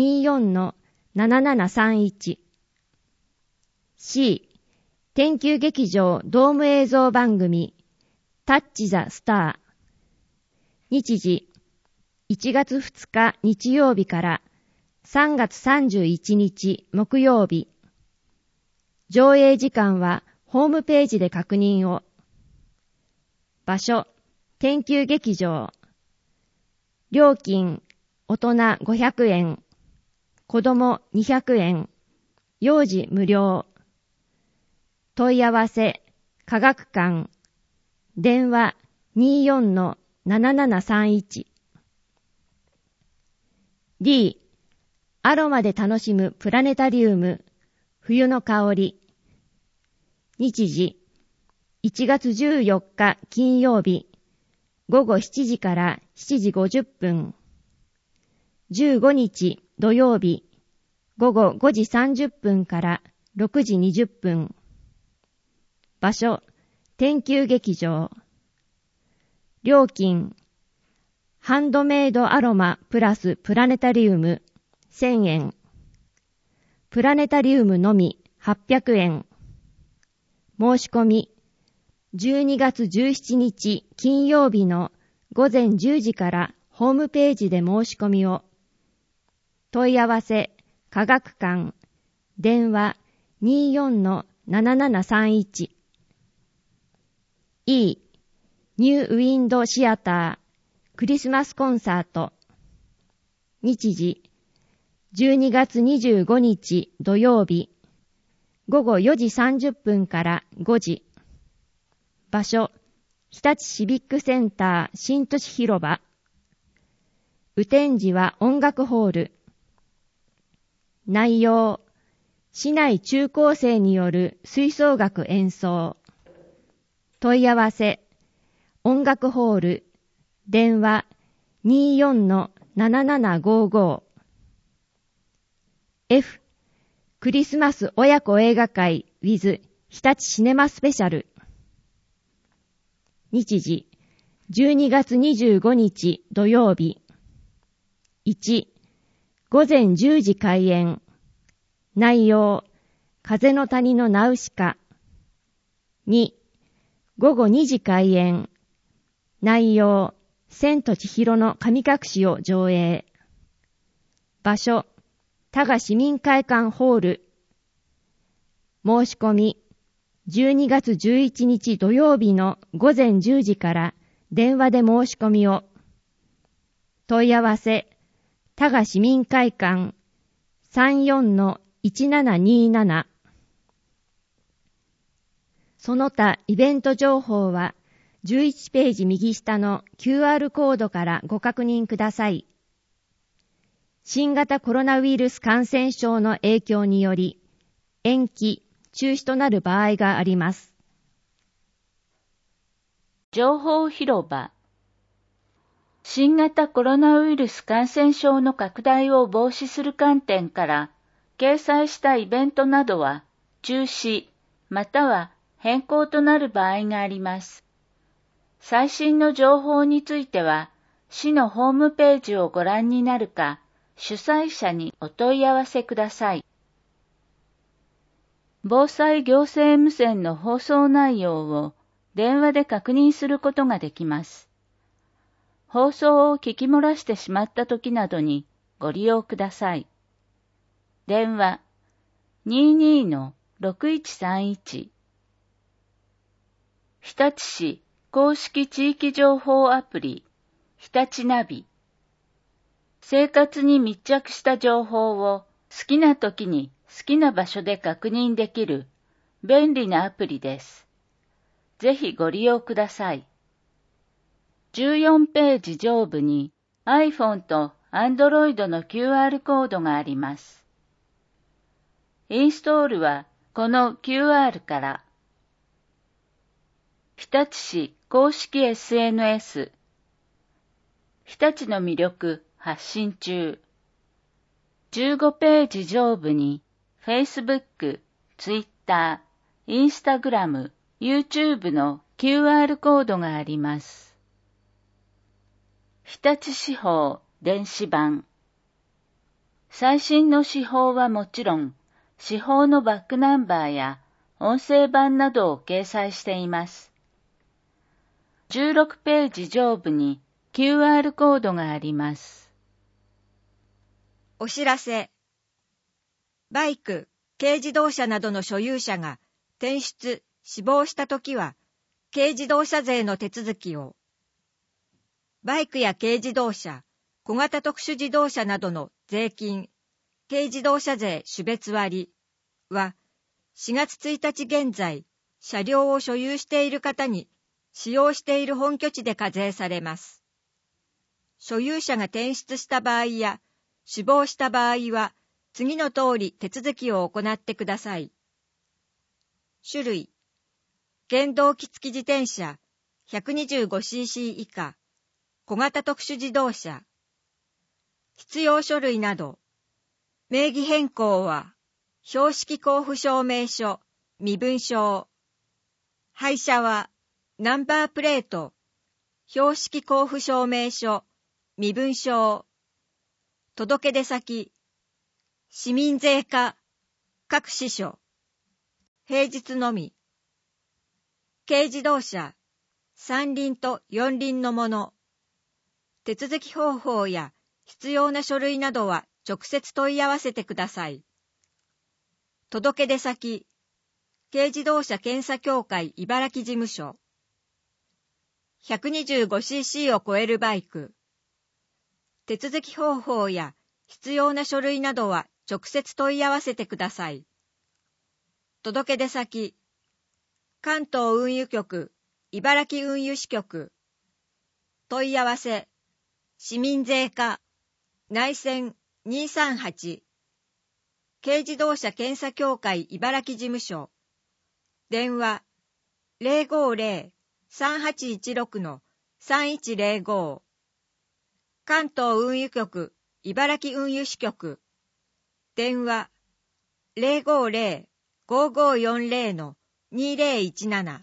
24-7731。C、天球劇場ドーム映像番組、タッチ・ザ・スター。日時、1月2日日曜日から3月31日木曜日。上映時間はホームページで確認を。場所、天球劇場。料金、大人500円。子供200円。幼児無料。問い合わせ、科学館。電話 24-7731。D、アロマで楽しむプラネタリウム、冬の香り。日時、1月14日金曜日、午後7時から7時50分。15日土曜日、午後5時30分から6時20分。場所、天球劇場。料金、ハンドメイドアロマプラスプラネタリウム1000円。プラネタリウムのみ800円。申し込み、 12月17日金曜日の午前10時からホームページで申し込みを。問い合わせ、科学館、電話 24-7731。E、ニューウィンドシアター、クリスマスコンサート。日時、12月25日土曜日、午後4時30分から5時。場所、日立シビックセンター新都市広場。雨天時は音楽ホール。内容、市内中高生による吹奏楽演奏。問い合わせ、音楽ホール、電話 24-7755。F、クリスマス親子映画会 with 日立シネマスペシャル。日時、12月25日土曜日。1、午前10時開演。内容、風の谷のナウシカ。2、午後2時開演。内容、千と千尋の神隠しを上映。場所、多賀市民会館ホール。申し込み、12月11日土曜日の午前10時から電話で申し込みを。問い合わせ、多賀市民会館 34-1727。その他イベント情報は11ページ右下の QR コードからご確認ください。新型コロナウイルス感染症の影響により延期、中止となる場合があります。 情報広場。新型コロナウイルス感染症の拡大を防止する観点から掲載したイベントなどは中止または変更となる場合があります。最新の情報については市のホームページをご覧になるか主催者にお問い合わせください。防災行政無線の放送内容を電話で確認することができます。放送を聞き漏らしてしまったときなどにご利用ください。電話 22-6131 日立市公式地域情報アプリ日立ナビ。生活に密着した情報を好きな時に好きな場所で確認できる便利なアプリです。ぜひご利用ください。14ページ上部に iPhone と Android の QR コードがあります。インストールはこの QR から。日立市公式 SNS 日立の魅力発信中。15ページ上部に Facebook、Twitter、Instagram、YouTube の QR コードがあります。日立市報電子版。最新の市報はもちろん、市報のバックナンバーや音声版などを掲載しています。16ページ上部に QR コードがあります。 お知らせ。バイク、軽自動車などの所有者が転出、死亡したときは、軽自動車税の手続きを。バイクや軽自動車、小型特殊自動車などの税金、軽自動車税種別割は、4月1日現在、車両を所有している方に、使用している本拠地で課税されます。所有者が転出した場合や、死亡した場合は、次の通り手続きを行ってください。種類、原動機付き自転車 125cc 以下、小型特殊自動車。必要書類など、名義変更は、標識交付証明書、身分証。廃車は、ナンバープレート、標識交付証明書、身分証。届出先、市民税課、各支所。平日のみ。 軽自動車、三輪と四輪のもの、手続き方法や必要な書類などは直接問い合わせてください。届出先、軽自動車検査協会茨城事務所。125cc を超えるバイク。手続き方法や必要な書類などは直接問い合わせてください。届出先、関東運輸局茨城運輸支局。問い合わせ、市民税課、内線238。軽自動車検査協会茨城事務所。電話 050-3816-3105。関東運輸局茨城運輸支局。電話 050-5540-2017。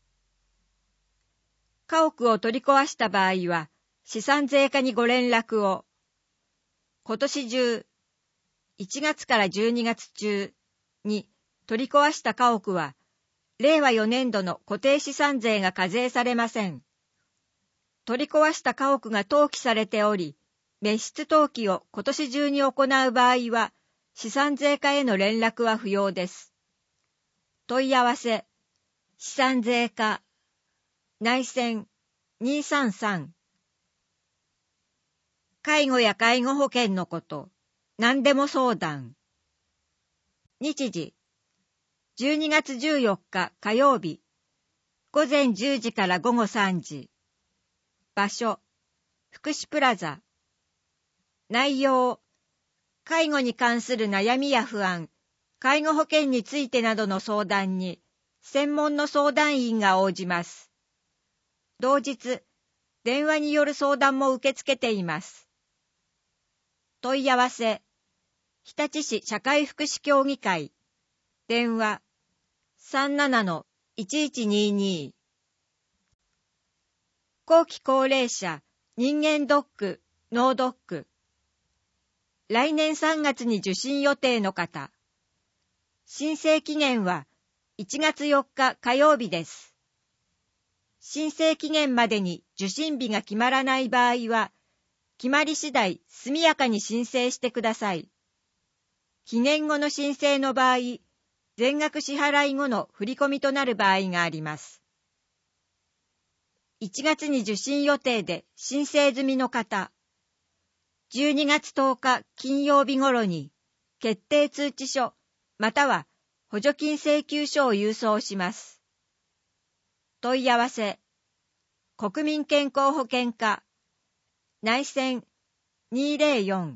家屋を取り壊した場合は、資産税課にご連絡を。今年中、1月から12月中に取り壊した家屋は、令和4年度の固定資産税が課税されません。取り壊した家屋が登記されており、滅失登記を今年中に行う場合は、資産税課への連絡は不要です。問い合わせ、資産税課、内線233。介護や介護保険のこと、何でも相談。日時、12月14日火曜日、午前10時から午後3時。場所、福祉プラザ。内容、介護に関する悩みや不安、介護保険についてなどの相談に、専門の相談員が応じます。同日、電話による相談も受け付けています。問い合わせ、日立市社会福祉協議会。電話、37-1122。後期高齢者、人間ドック、脳ドック。来年3月に受診予定の方。申請期限は1月4日火曜日です。申請期限までに受診日が決まらない場合は、決まり次第速やかに申請してください。期限後の申請の場合、全額支払い後の振り込みとなる場合があります。1月に受診予定で申請済みの方、12月10日金曜日頃に決定通知書または補助金請求書を郵送します。問い合わせ、国民健康保険課、内線204。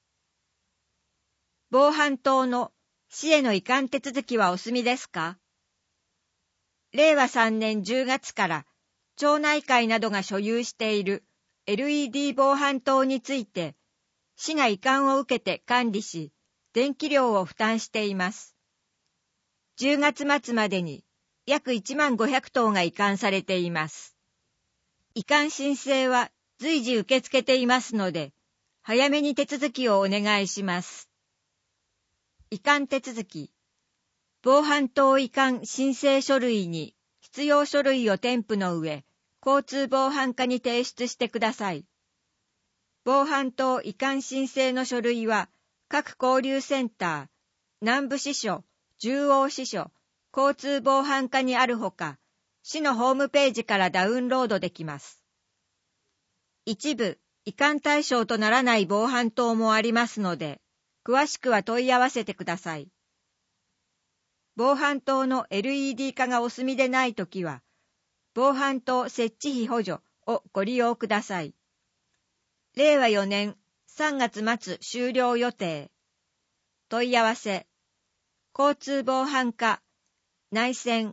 防犯等の市への移管手続きはお済みですか？令和3年10月から町内会などが所有している LED 防犯灯について、市が移管を受けて管理し、電気料を負担しています。10月末までに約1500灯が移管されています。移管申請は随時受け付けていますので、早めに手続きをお願いします。移管手続き、防犯灯移管申請書類に必要書類を添付の上、交通防犯課に提出してください。防犯灯移管申請の書類は、各交流センター、南部支所、中央支所、交通防犯課にあるほか、市のホームページからダウンロードできます。一部、移管対象とならない防犯灯もありますので、詳しくは問い合わせてください。防犯灯の LED 化がお済みでないときは、防犯灯設置費補助をご利用ください。令和4年3月末終了予定。問い合わせ、交通防犯課、内線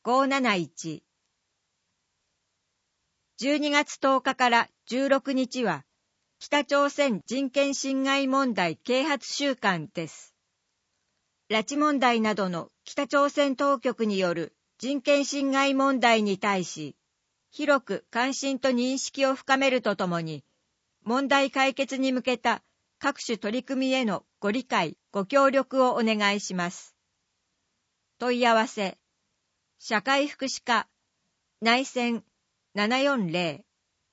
571。12月10日から16日は、北朝鮮人権侵害問題啓発週間です。拉致問題などの北朝鮮当局による人権侵害問題に対し、広く関心と認識を深めるとともに、問題解決に向けた各種取り組みへのご理解、ご協力をお願いします。問い合わせ、社会福祉課、 内線740。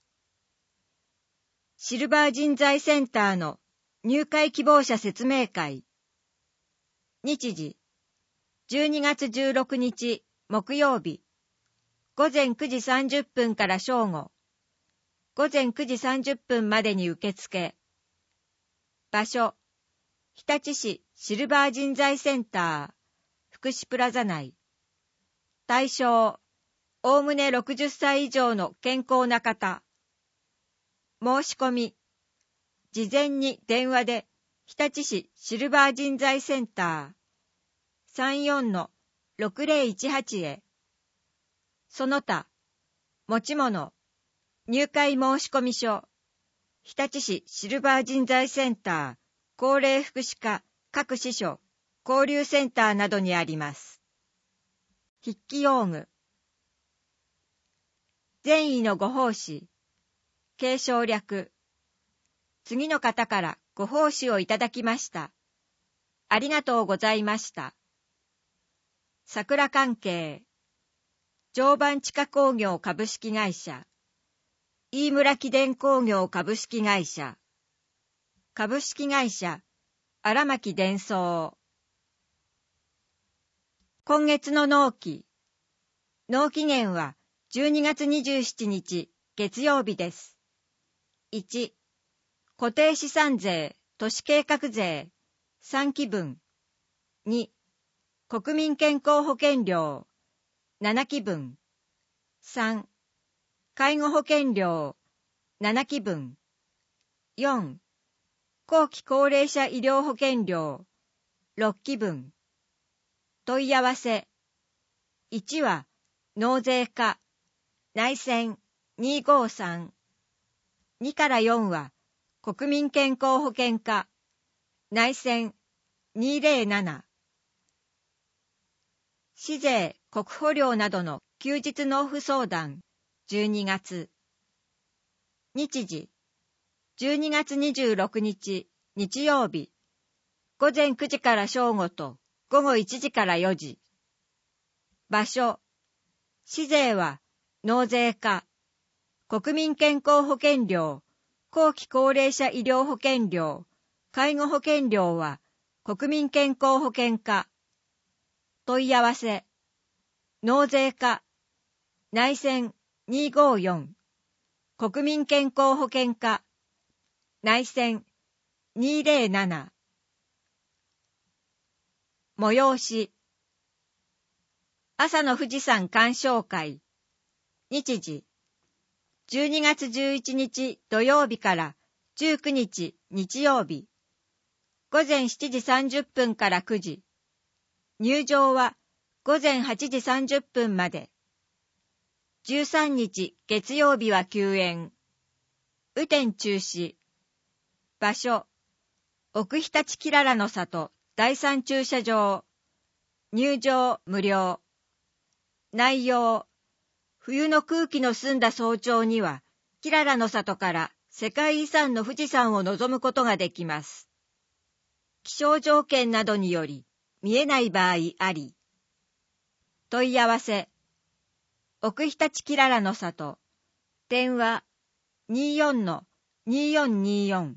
シルバー人材センターの入会希望者説明会。日時、12月16日木曜日、午前9時30分から正午、午前9時30分までに受付。場所、日立市シルバー人材センター、福祉プラザ内。対象、おおむね60歳以上の健康な方。申し込み、事前に電話で日立市シルバー人材センター 34-6018 へ。その他、持ち物、入会申込書、日立市シルバー人材センター、高齢福祉課各支所、交流センターなどにあります。筆記用具。善意のご奉仕、継承略。次の方からご奉仕をいただきました。ありがとうございました。桜関係。常磐地下工業株式会社。飯村機電工業株式会社。株式会社、荒牧電装。今月の納期。納期限は12月27日月曜日です。1、固定資産税、都市計画税、3期分。2、国民健康保険料、7期分。3、介護保険料、7期分。4、後期高齢者医療保険料、6期分。問い合わせ。1は、納税課、内線253。2から4は、国民健康保険課、内線207。市税、国保料などの休日納付相談、12月。日時、12月26日、日曜日、午前9時から正午と午後1時から4時。場所、市税は納税課、国民健康保険料、後期高齢者医療保険料、介護保険料は国民健康保険課。問い合わせ、納税課、内線254、国民健康保険課、内線207。催し、朝の富士山鑑賞会。日時、12月11日土曜日から19日日曜日。午前7時30分から9時。入場は午前8時30分まで。13日月曜日は休園。雨天中止。場所、奥日立きららの里第3駐車場。入場無料。内容、冬の空気の澄んだ早朝には、きららの里から世界遺産の富士山を望むことができます。気象条件などにより、見えない場合あり。問い合わせ、奥日立きららの里、電話 24-2424。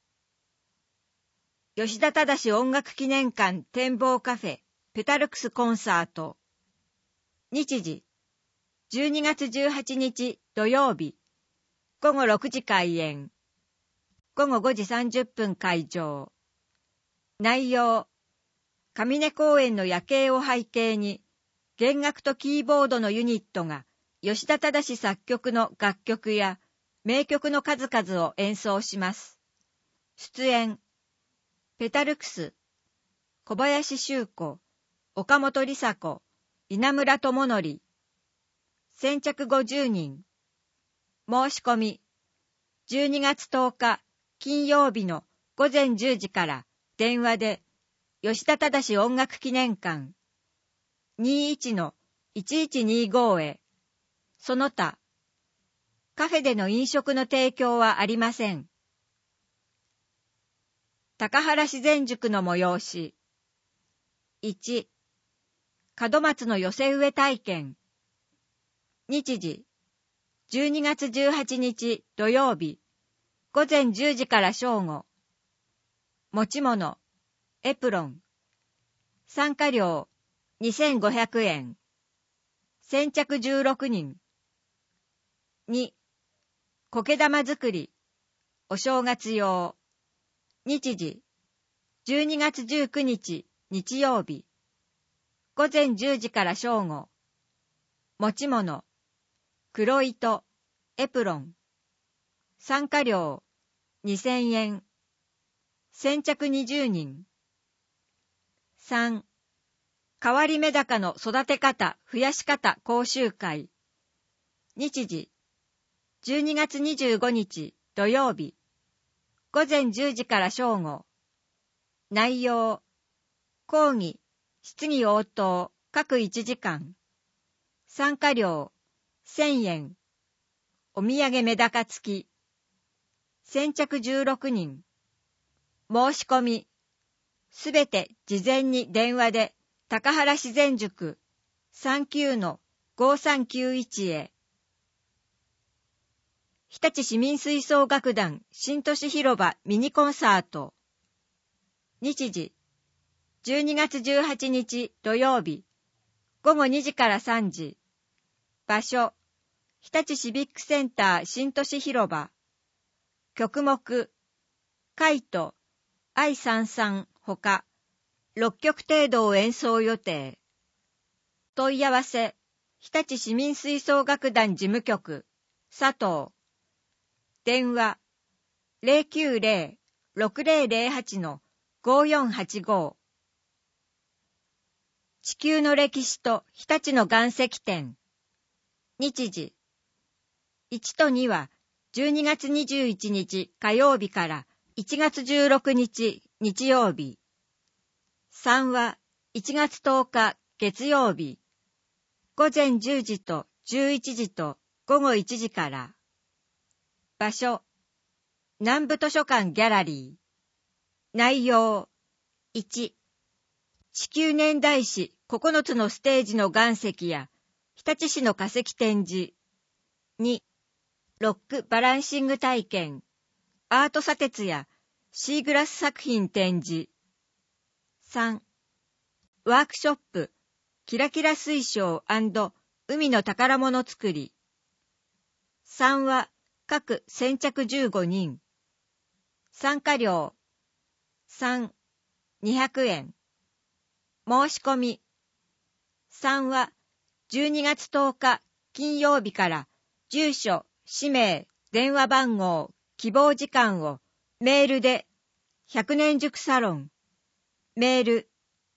吉田忠音楽記念館展望カフェペタルクスコンサート。日時、12月18日土曜日、午後6時開演。午後5時30分開場。内容、上根公園の夜景を背景に、弦楽とキーボードのユニットが吉田忠作曲の楽曲や名曲の数々を演奏します。出演、ペタルクス、小林修子、岡本梨紗子、稲村智則。先着50人。申し込み、12月10日金曜日の午前10時から電話で、吉田忠音楽記念館 21-1125 へ。その他、カフェでの飲食の提供はありません。高原自然塾の催し。1、門松の寄せ植え体験。 日時、12月18日土曜日、午前10時から正午。持ち物、エプロン。参加料、2500円。先着16人。2、苔玉作り、お正月用。日時、12月19日日曜日。午前10時から正午。持ち物、黒糸、エプロン。参加料、2000円。先着20人。3、変わりメダカの育て方、増やし方講習会。日時、12月25日土曜日。午前10時から正午。内容、講義、質疑応答、各1時間。参加料、1000円。お土産メダカ付き。先着16人。申し込み。すべて事前に電話で、高原自然塾 39-5391 へ。日立市民吹奏楽団新都市広場ミニコンサート。日時、12月18日土曜日、午後2時から3時。場所、日立シビックセンター新都市広場。曲目、カイト、愛燦々ほか、6曲程度を演奏予定。問い合わせ、日立市民吹奏楽団事務局、佐藤。電話、090-6008-5485。地球の歴史と日立の岩石展。日時。1と2は12月21日火曜日から1月16日日曜日。3は1月10日月曜日。午前10時と11時と午後1時から。場所、南部図書館ギャラリー。内容、1、地球年代史9つのステージの岩石や日立市の化石展示。2、ロックバランシング体験、アート砂鉄やシーグラス作品展示。3、ワークショップ、キラキラ水晶&海の宝物作り。3は各先着15人。参加料、3、200円。申し込み。3は12月10日金曜日から住所、氏名、電話番号、希望時間をメールで100年塾サロン。メール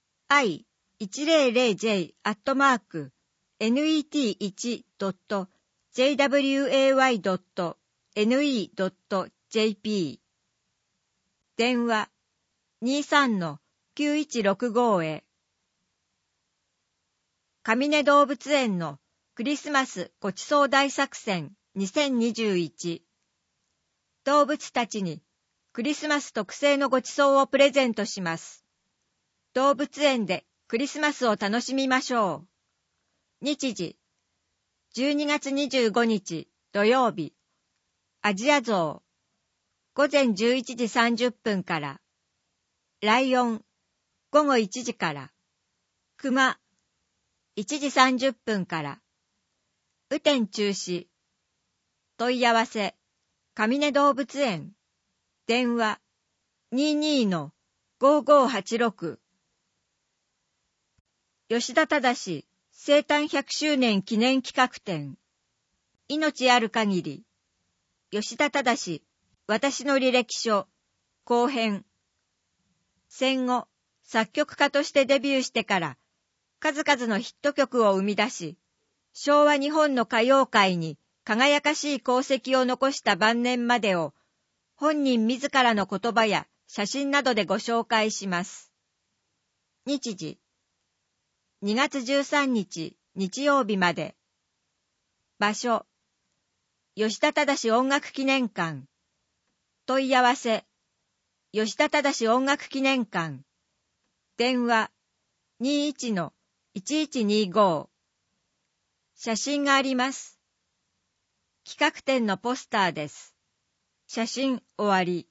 i100net.jway.ne.jp 電話 23-9165 へ。上根動物園のクリスマスごちそう大作戦2021。動物たちにクリスマス特製のごちそうをプレゼントします。動物園でクリスマスを楽しみましょう。日時、12月25日土曜日、アジアゾウ、午前11時30分から、ライオン、午後1時から、クマ、1時30分から、雨天中止。問い合わせ、上根動物園。電話、22-5586。吉田忠生誕100周年記念企画展。命ある限り。吉田忠私の履歴書。後編。戦後、作曲家としてデビューしてから、数々のヒット曲を生み出し、昭和日本の歌謡界に輝かしい功績を残した晩年までを、本人自らの言葉や写真などでご紹介します。日時、2月13日日曜日まで。場所、吉田忠音楽記念館。問い合わせ、吉田忠音楽記念館。電話、21-1125。 写真があります。企画展のポスターです。写真終わり。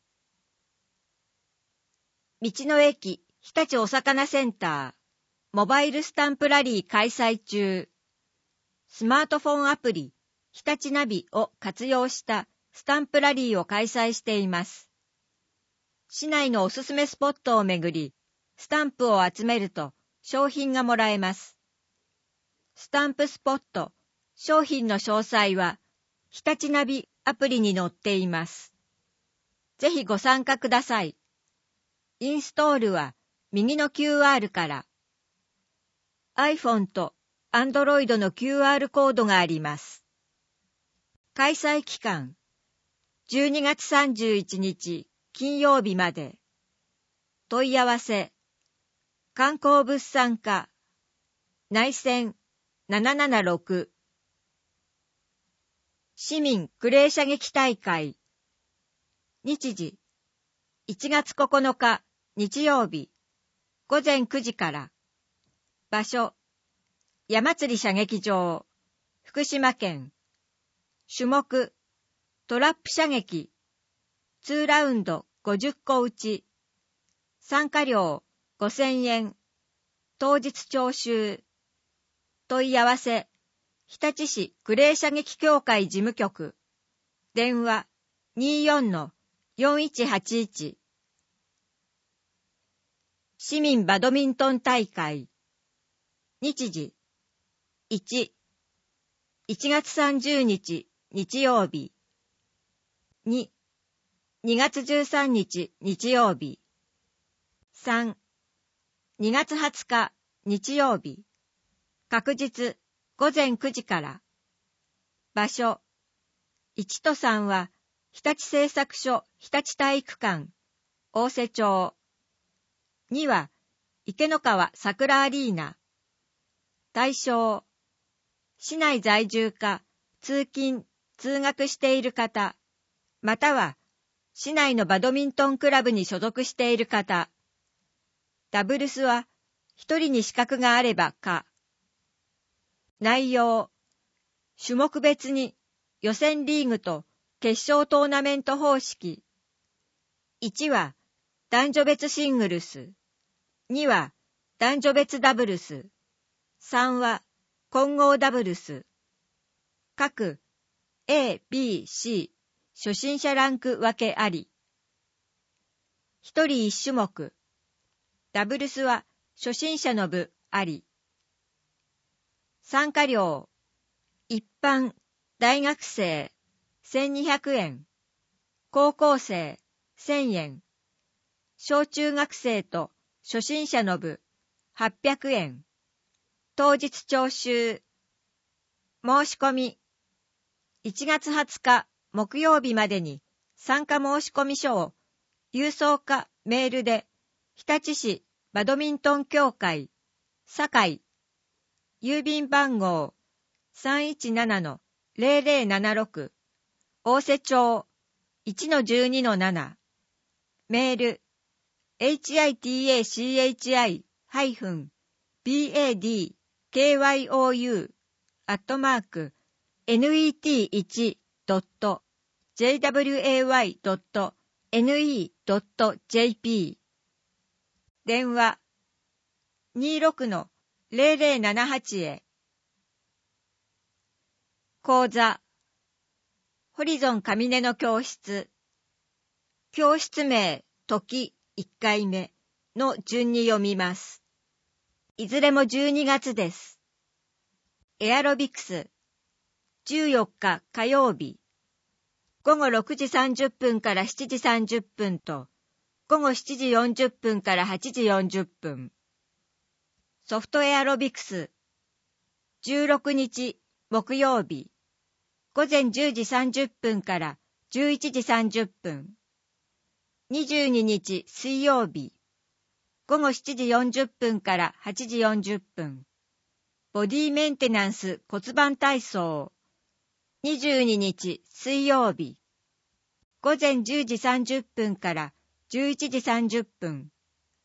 道の駅日立お魚センターモバイルスタンプラリー開催中。スマートフォンアプリ日立ナビを活用したスタンプラリーを開催しています。市内のおすすめスポットをめぐり、スタンプを集めると商品がもらえます。スタンプスポット、商品の詳細は日立ナビアプリに載っています。ぜひご参加ください。インストールは右の QR から。iPhone と Android の QR コードがあります。開催期間、12月31日金曜日まで。問い合わせ、観光物産課、内線776。市民クレー射撃大会。日時、1月9日日曜日、午前9時から。場所、山釣射撃場、福島県。種目、トラップ射撃。2ラウンド50個打ち。参加料5000円。当日徴収。問い合わせ、日立市クレー射撃協会事務局。電話 24-4181。市民バドミントン大会。日時、1、1月30日日曜日。2、2月13日日曜日。3、2月20日日曜日。確実午前9時から。場所、1と3は日立製作所日立体育館、大瀬町。2は池の川桜アリーナ。対象、市内在住か通勤・通学している方、または市内のバドミントンクラブに所属している方。ダブルスは1人に資格があればか。内容、種目別に予選リーグと決勝トーナメント方式。1は男女別シングルス。2は男女別ダブルス。3は混合ダブルス。各 A、B、C 初心者ランク分けあり。1人1種目。ダブルスは初心者の部あり。参加料、一般、大学生、1200円。高校生、1000円。小中学生と初心者の部、800円。当日徴収。申し込み。1月20日木曜日までに参加申込書を郵送かメールで日立市バドミントン協会堺郵便番号 317-0076 大瀬町 1-12-7 メール hitachiyou@net.jway.ne.jp 電話 26-0078 へ。講座ホリゾン上根の教室。教室名時1回目の順に読みます。いずれも12月です。エアロビクス14日火曜日午後6時30分から7時30分と午後7時40分から8時40分。ソフトエアロビクス16日木曜日午前10時30分から11時30分。22日水曜日午後7時40分から8時40分。ボディメンテナンス骨盤体操。22日水曜日午前10時30分から11時30分。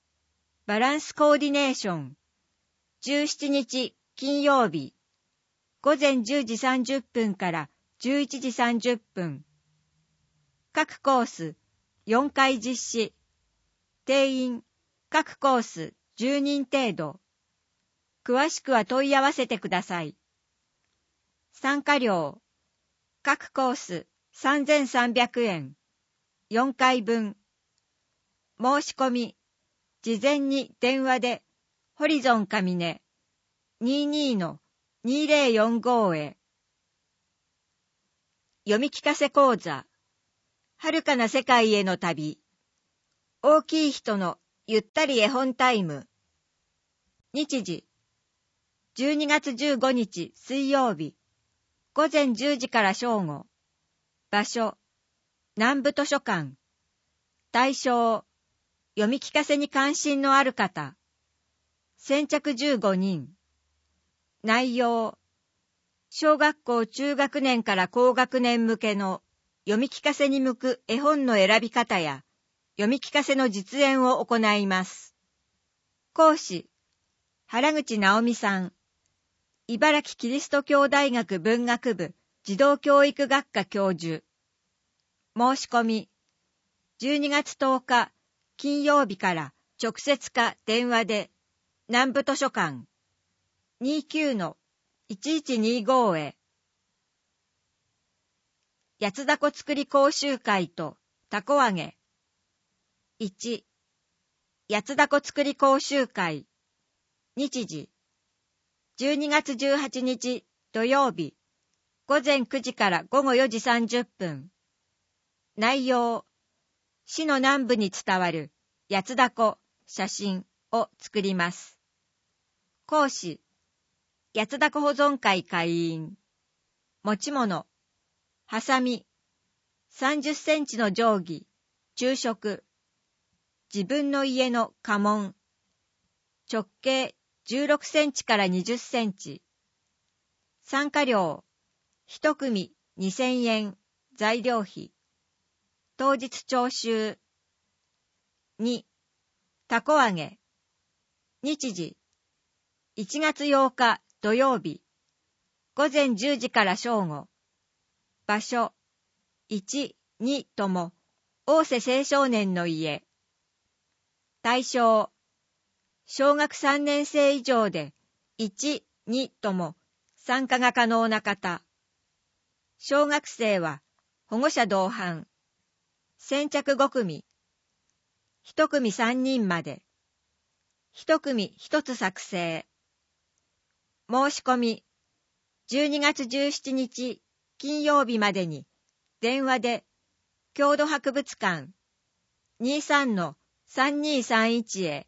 バランスコーディネーション。17日金曜日午前10時30分から11時30分。各コース4回実施。定員各コース10人程度。詳しくは問い合わせてください。参加料各コース3300円。4回分。申し込み事前に電話でホリゾン上根 22-2045 へ。読み聞かせ講座遥かな世界への旅。大きい人のゆったり絵本タイム。日時12月15日水曜日午前10時から正午。場所南部図書館。対象読み聞かせに関心のある方。先着15人。内容小学校中学年から高学年向けの読み聞かせに向く絵本の選び方や読み聞かせの実演を行います。講師原口直美さん。茨城キリスト教大学文学部児童教育学科教授。申し込み12月10日金曜日から直接か電話で南部図書館 29-1125 へ。八つ凧作り講習会とたこ揚げ。1、八つ凧作り講習会。日時12月18日土曜日午前9時から午後4時30分。内容市の南部に伝わる八つ凧写真を作ります。講師八つ凧保存会会員。持ち物ハサミ30センチの定規昼食。自分の家の家紋。直径16センチから20センチ。参加料1組2000円材料費。当日徴収。2、たこ揚げ。日時1月8日土曜日午前10時から正午。場所1、2とも大瀬青少年の家。対象小学3年生以上で1、2とも参加が可能な方。小学生は保護者同伴。先着5組。1組3人まで。1組1つ作成。申し込み12月17日金曜日までに電話で郷土博物館 23-3231 へ。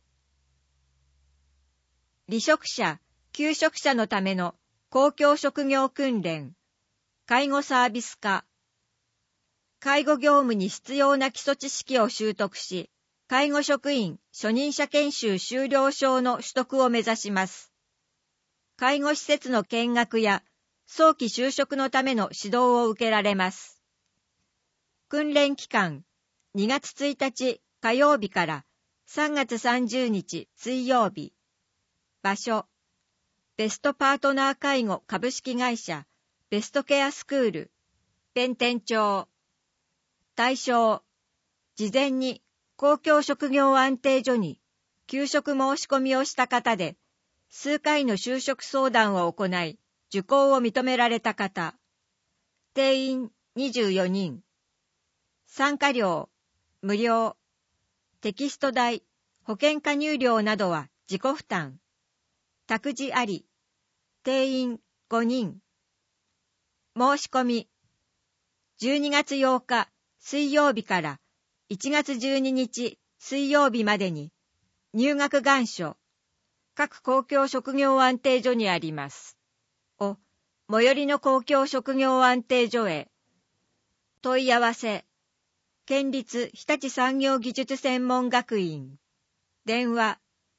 離職者、休職者のための公共職業訓練、介護サービス課。介護業務に必要な基礎知識を習得し、介護職員初任者研修修了証の取得を目指します。介護施設の見学や早期就職のための指導を受けられます。訓練期間、2月1日火曜日から3月30日水曜日。場所、ベストパートナー介護株式会社ベストケアスクール、弁天町。対象、事前に公共職業安定所に休職申し込みをした方で、数回の就職相談を行い、受講を認められた方。定員24人。参加料、無料。テキスト代、保険加入料などは自己負担。託児あり。定員5人。申し込み。12月8日水曜日から1月12日水曜日までに入学願書、各公共職業安定所にあります。を最寄りの公共職業安定所へ。問い合わせ。県立日立産業技術専門学院。電話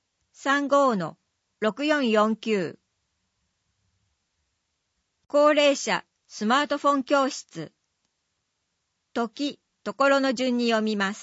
35-6449。高齢者スマートフォン教室。時、ところの順に読みます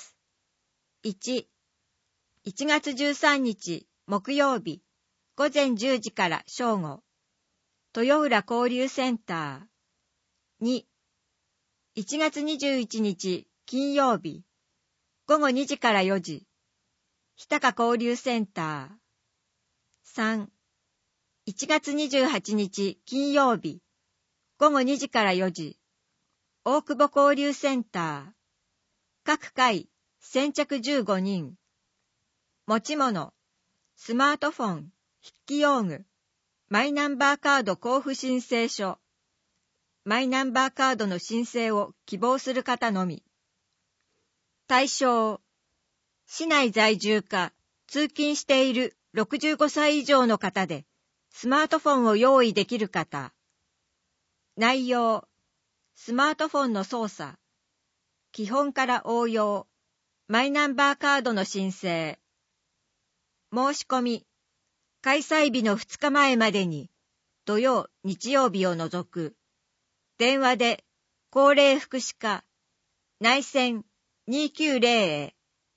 。1、1月13日木曜日午前10時から正午。 豊浦交流センター。2、1月21日金曜日、午後2時から4時、日高交流センター。3、1月28日金曜日、午後2時から4時、大久保交流センター。各回先着15人。持ち物、スマートフォン、筆記用具、マイナンバーカード交付申請書、マイナンバーカードの申請を希望する方のみ。対象、市内在住か通勤している65歳以上の方で、スマートフォンを用意できる方。内容、スマートフォンの操作、基本から応用、マイナンバーカードの申請。申し込み、開催日の2日前までに、土曜、日曜日を除く。電話で、高齢福祉課、内線290へ。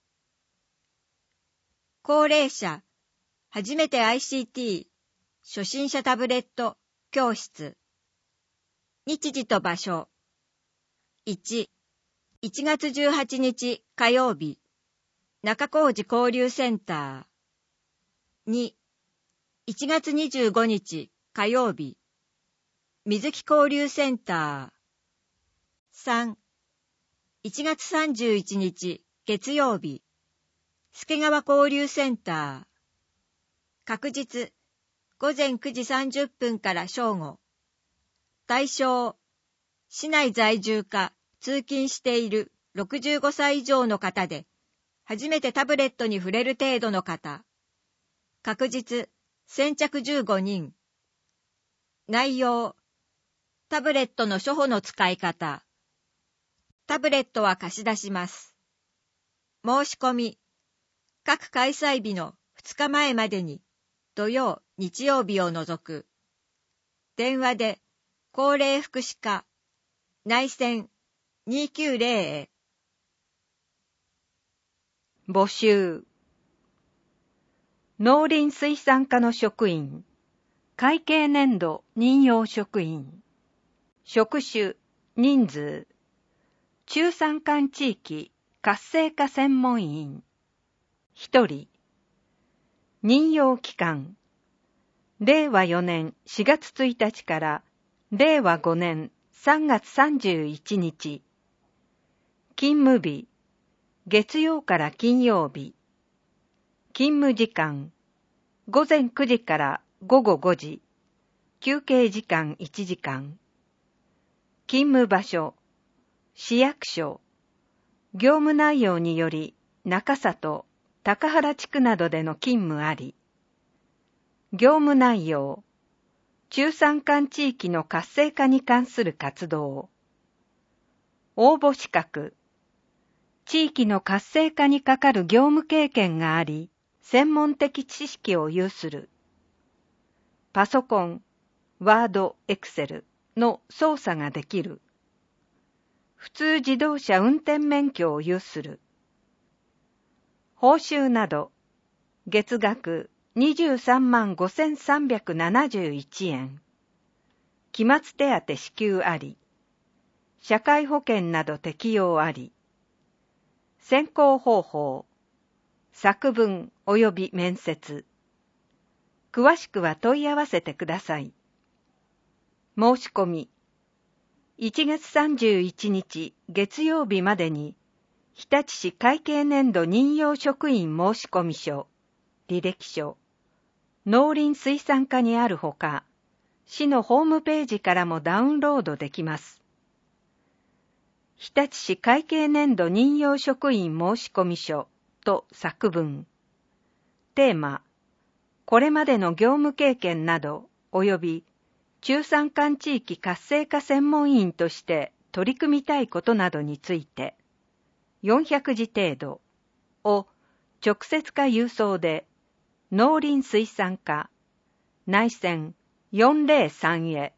高齢者、初めて ICT、初心者タブレット、教室。日時と場所。1、1月18日火曜日、中小路交流センター。2、1月25日火曜日、水木交流センター。3、1月31日月曜日、助川交流センター。確日、午前9時30分から正午。対象、市内在住か通勤している65歳以上の方で、初めてタブレットに触れる程度の方。確実、先着15人。内容、タブレットの初歩の使い方。タブレットは貸し出します。申し込み、各開催日の2日前までに、土曜、日曜日を除く。電話で、高齢福祉課、内線290へ。 募集。農林水産課の職員、会計年度任用職員、職種、人数、中山間地域活性化専門員、1人、任用期間、令和4年4月1日から令和5年3月31日、勤務日、月曜から金曜日、勤務時間、午前9時から午後5時、休憩時間1時間。勤務場所、市役所、業務内容により中里、高原地区などでの勤務あり。業務内容、中山間地域の活性化に関する活動。応募資格、地域の活性化にかかる業務経験があり、専門的知識を有する。パソコン、ワード、エクセルの操作ができる。普通自動車運転免許を有する。報酬など、月額23万5371円。期末手当支給あり。社会保険など適用あり。選考方法、作文及び面接。詳しくは問い合わせてください。申し込み、1月31日月曜日までに、日立市会計年度任用職員申込書、履歴書、農林水産課にあるほか、市のホームページからもダウンロードできます。日立市会計年度任用職員申込書と作文。テーマ、これまでの業務経験など、及び中山間地域活性化専門員として取り組みたいことなどについて、400字程度を直接か郵送で、農林水産課、内線403へ。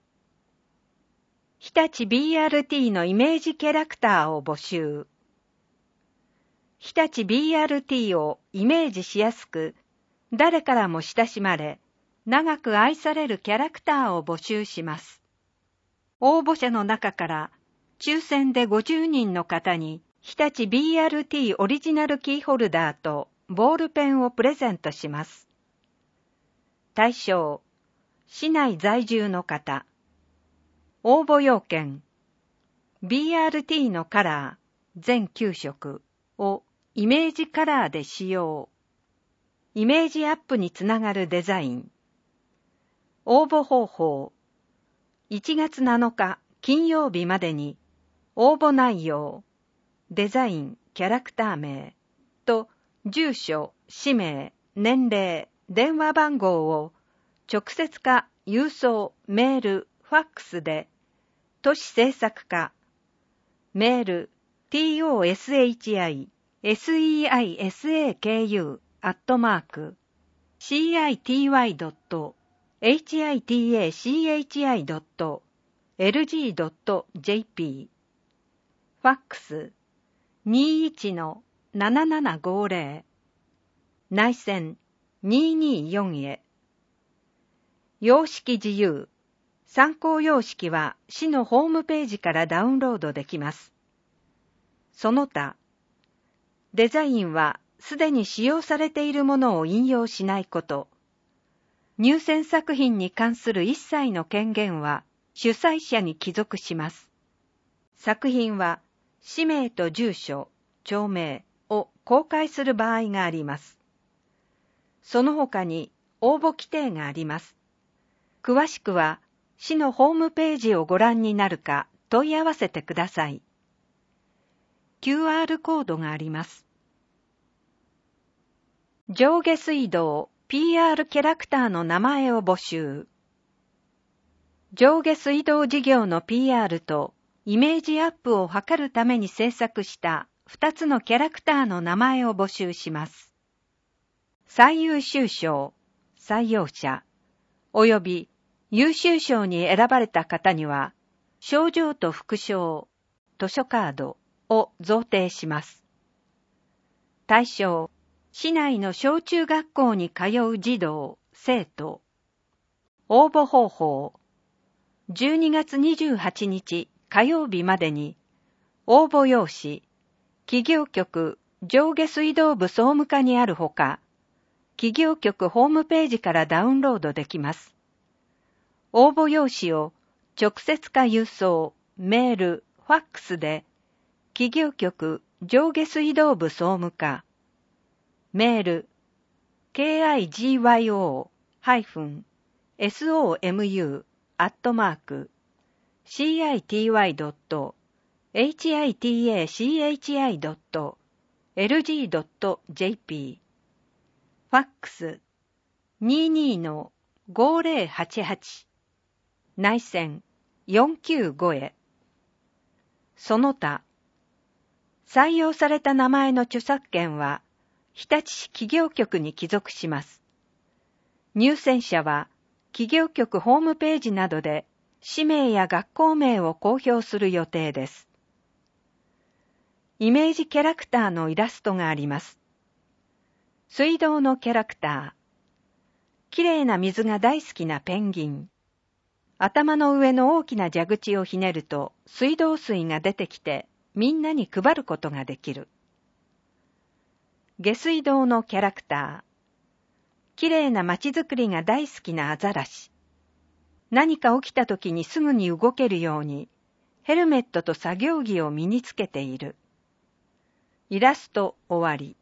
日立 BRT のイメージキャラクターを募集。日立 BRT をイメージしやすく、誰からも親しまれ、 長く愛されるキャラクターを募集します。応募者の中から抽選で50人の方に日立 BRT オリジナルキーホルダーとボールペンをプレゼントします。対象、市内在住の方。応募要件、BRT のカラー全9色をイメージカラーで使用。イメージアップにつながるデザイン。応募方法、1月7日金曜日までに応募内容、デザイン、キャラクター名と住所、氏名、年齢、電話番号を直接か郵送、メール、ファックスで都市制作課、メール toshisaku@city.hitachi.lg.jp ファックス 21-7750 内線224へ。様式自由。参考様式は市のホームページからダウンロードできます。その他、デザインはすでに使用されているものを引用しないこと。入選作品に関する一切の権限は主催者に帰属します。作品は氏名と住所、町名を公開する場合があります。その他に応募規定があります。詳しくは市のホームページをご覧になるか問い合わせてください。QR コードがあります。上下水道 PR キャラクターの名前を募集。上下水道事業の PR とイメージアップを図るために制作した2つのキャラクターの名前を募集します。最優秀賞、採用者、および優秀賞に選ばれた方には、賞状と副賞、図書カードを贈呈します。対象、市内の小中学校に通う児童、生徒。応募方法、12月28日火曜日までに、応募用紙、企業局上下水道部総務課にあるほか、企業局ホームページからダウンロードできます。応募用紙を直接か郵送、メール、ファックスで、企業局上下水道部総務課、メール、kigiou-somu@city.hitachi.lg.jp ファックス 22-5088 内線495へ。その他、採用された名前の著作権は日立市企業局に帰属します。入選者は企業局ホームページなどで氏名や学校名を公表する予定です。イメージキャラクターのイラストがあります。水道のキャラクター。きれいな水が大好きなペンギン。頭の上の大きな蛇口をひねると水道水が出てきてみんなに配ることができる。下水道のキャラクター。きれいな街づくりが大好きなアザラシ。何か起きた時にすぐに動けるようにヘルメットと作業着を身につけている。イラスト終わり。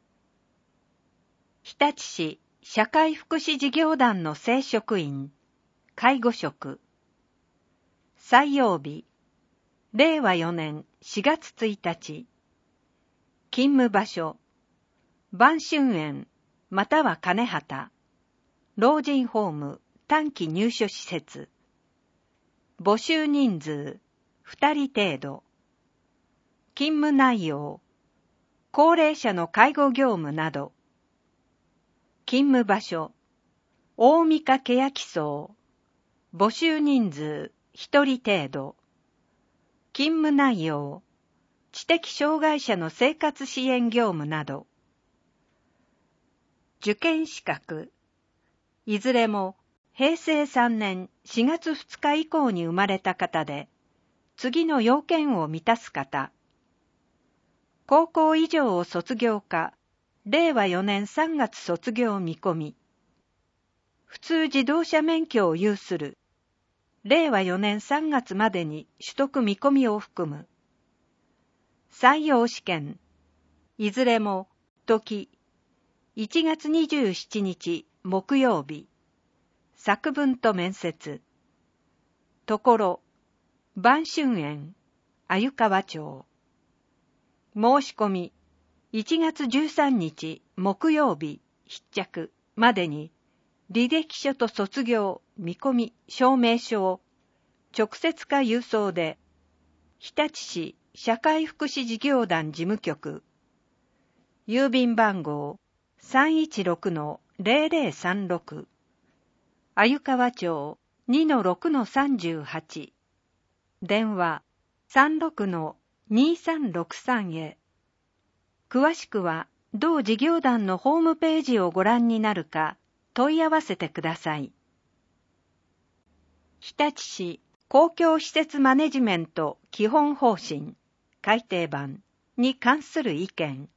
日立市社会福祉事業団の正職員、介護職。採用日、令和4年4月1日。勤務場所、晩春園または金畑。老人ホーム短期入所施設。募集人数、2人程度。勤務内容、高齢者の介護業務など。勤務場所、大三日欅荘。募集人数、1人程度。勤務内容、知的障害者の生活支援業務など。受験資格、 いずれも平成3年4月2日以降に生まれた方で、次の要件を満たす方。高校以上を卒業か、令和4年3月卒業見込み。普通自動車免許を有する。令和4年3月までに取得見込みを含む。採用試験。いずれも、時。1月27日木曜日。作文と面接。ところ、晩春園、鮎川町。申し込み、1月13日木曜日必着までに、履歴書と卒業、見込み、証明書を、直接か郵送で、日立市社会福祉事業団事務局、郵便番号 316-0036、鮎川町 2-6-38、電話 36-2363 へ。詳しくは、同事業団のホームページをご覧になるか、問い合わせてください。日立市公共施設マネジメント基本方針改訂版に関する意見。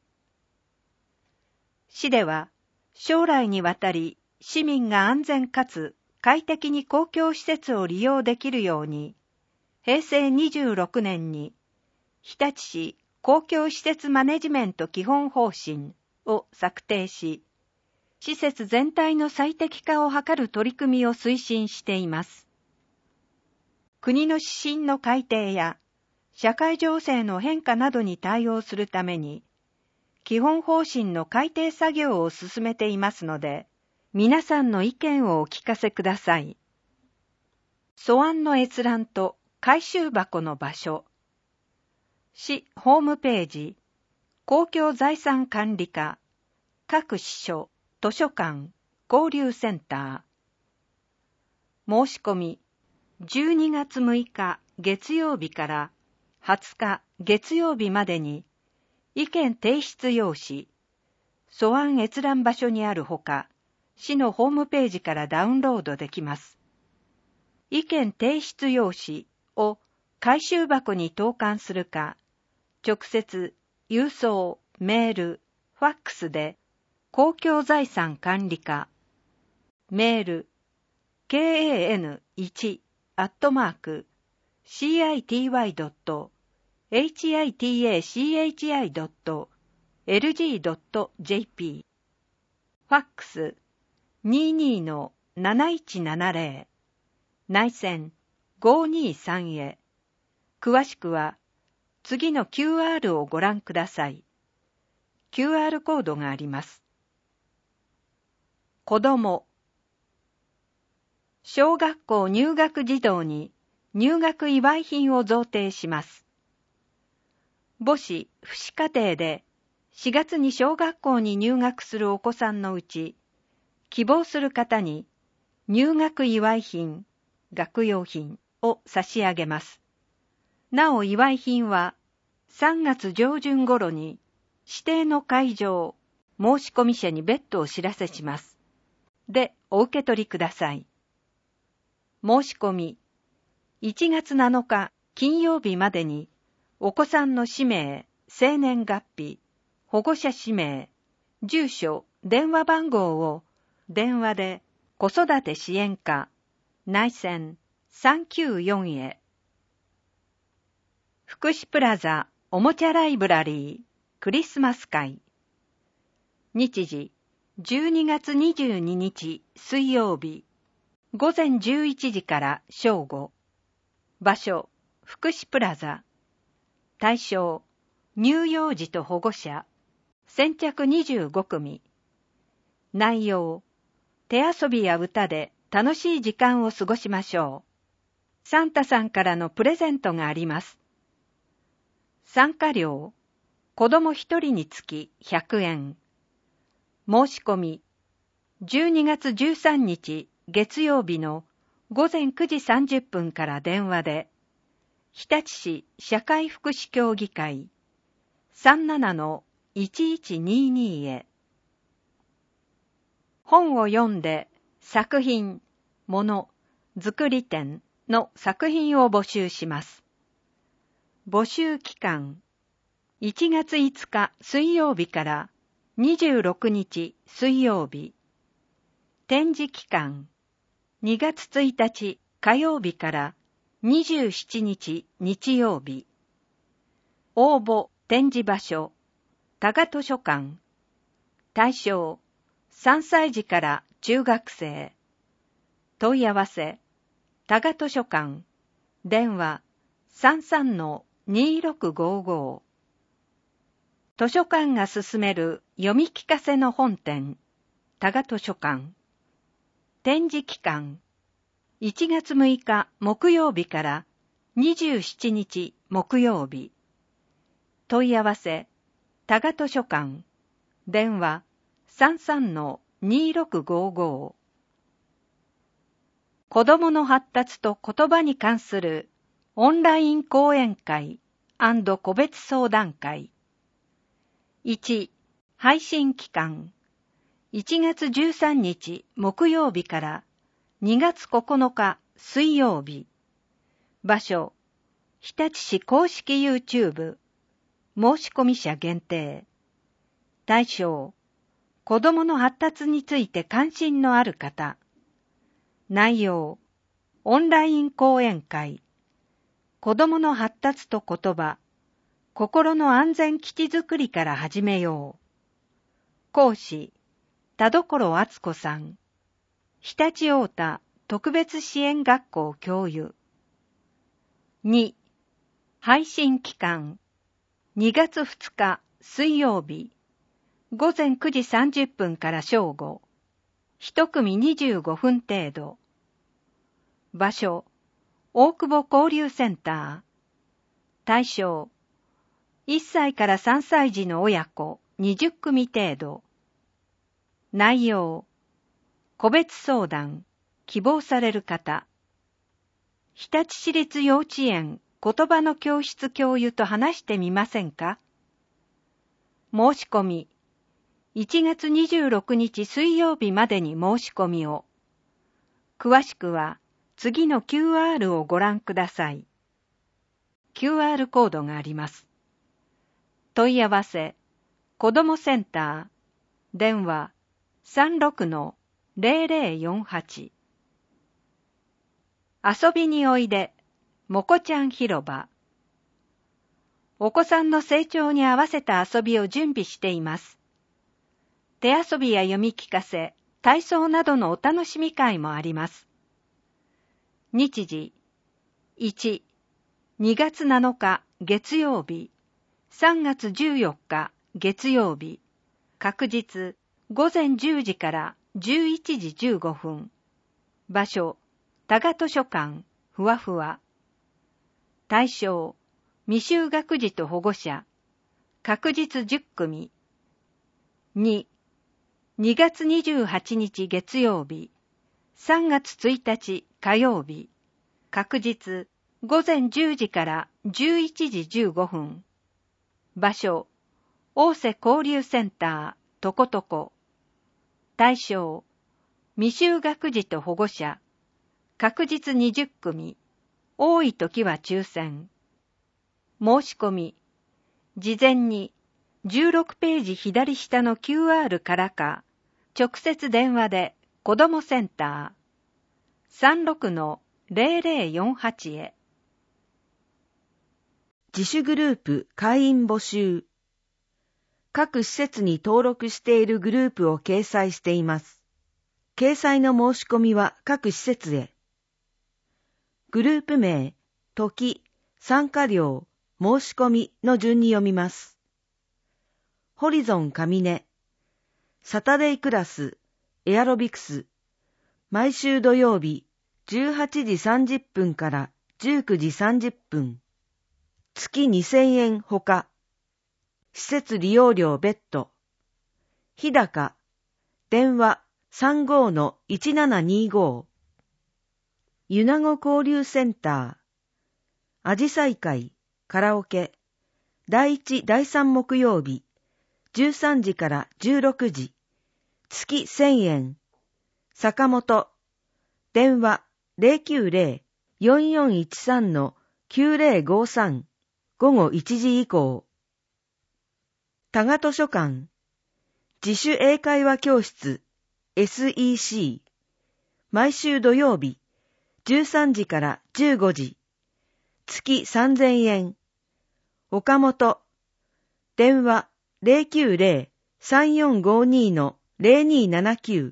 市では、将来にわたり市民が安全かつ快適に公共施設を利用できるように、平成26年に日立市公共施設マネジメント基本方針を策定し、施設全体の最適化を図る取り組みを推進しています。国の指針の改定や社会情勢の変化などに対応するために、基本方針の改定作業を進めていますので、皆さんの意見をお聞かせください。素案の閲覧と回収箱の場所。市ホームページ、公共財産管理課、各支所、図書館、交流センター。申し込み、12月6日月曜日から20日月曜日までに、意見提出用紙、素案閲覧場所にあるほか、市のホームページからダウンロードできます。意見提出用紙を回収箱に投函するか、直接、郵送、メール、ファックスで、公共財産管理課、メール、kan1-city.hitach.lg.jp ファックス 22-7170 内線523へ。詳しくは次の QR をご覧ください。QR コードがあります。子ども。小学校入学児童に入学祝い品を贈呈します。母子、父子家庭で4月に小学校に入学するお子さんのうち、希望する方に入学祝い品、学用品を差し上げます。なお祝い品は3月上旬頃に指定の会場、申込者に別途お知らせします。で、お受け取りください。申し込み、1月7日金曜日までに、お子さんの氏名、生年月日、保護者氏名、住所、電話番号を電話で子育て支援課、内線394へ。福祉プラザおもちゃライブラリークリスマス会。日時12月22日水曜日午前11時から正午。場所福祉プラザ。対象乳幼児と保護者。先着25組。内容手遊びや歌で楽しい時間を過ごしましょう。サンタさんからのプレゼントがあります。参加料、子供1人につき100円。申し込み、12月13日月曜日の午前9時30分から電話で、日立市社会福祉協議会 37-1122 へ。本を読んで作品、もの、作り展の作品を募集します。募集期間、1月5日水曜日から26日水曜日。展示期間、2月1日火曜日から27日日曜日。応募展示場所、多賀図書館。対象、3歳児から中学生。問い合わせ、多賀図書館。電話、33-2655。図書館が進める読み聞かせの本展、多賀図書館。展示期間、1月6日木曜日から27日木曜日。問い合わせ、多賀図書館。電話、33-2655。子どもの発達と言葉に関するオンライン講演会&個別相談会。1、配信期間。1月13日木曜日から2月9日水曜日。場所、日立市公式 YouTube。申し込み者限定。対象、子どもの発達について関心のある方。内容、オンライン講演会。子どもの発達と言葉、心の安全基地づくりから始めよう。講師、田所敦子さん。日立太田特別支援学校教諭。2、配信期間。2月2日水曜日。午前9時30分から正午。一組25分程度。場所、大久保交流センター。対象、1歳から3歳児の親子20組程度。内容、個別相談、希望される方。日立市立幼稚園言葉の教室教諭と話してみませんか？申し込み、1月26日水曜日までに申し込みを。詳しくは次の QR をご覧ください。QR コードがあります。問い合わせ、子どもセンター、電話 36-0048。遊びにおいで、もこちゃん広場。お子さんの成長に合わせた遊びを準備しています。手遊びや読み聞かせ、体操などのお楽しみ会もあります。日時、1、2月7日月曜日、3月14日月曜日、確日午前10時から11時15分。場所、多賀図書館、ふわふわ。対象、未就学児と保護者。確実10組。2、2月28日月曜日、3月1日火曜日。確実午前10時から11時15分。場所、大瀬交流センター、とことこ。対象、未就学児と保護者。確実20組。多い時は抽選。申し込み。事前に16ページ左下の QR からか、直接電話で子どもセンター 36-0048 へ。 自主グループ会員募集。各施設に登録しているグループを掲載しています。掲載の申し込みは各施設へ。グループ名、時、参加料、申し込みの順に読みます。ホリゾン上根、サタデークラス、エアロビクス、毎週土曜日、18時30分から19時30分。月2000円ほか。施設利用料別途。日高、電話 35-1725。米子交流センター、あじさい会、カラオケ、第1、第3木曜日、13時から16時、月1000円。 坂本、電話 090-4413-9053 午後1時以降。多賀図書館、自主英会話教室 SEC、毎週土曜日、13時から15時、月3000円。岡本、電話 090-3452-0279。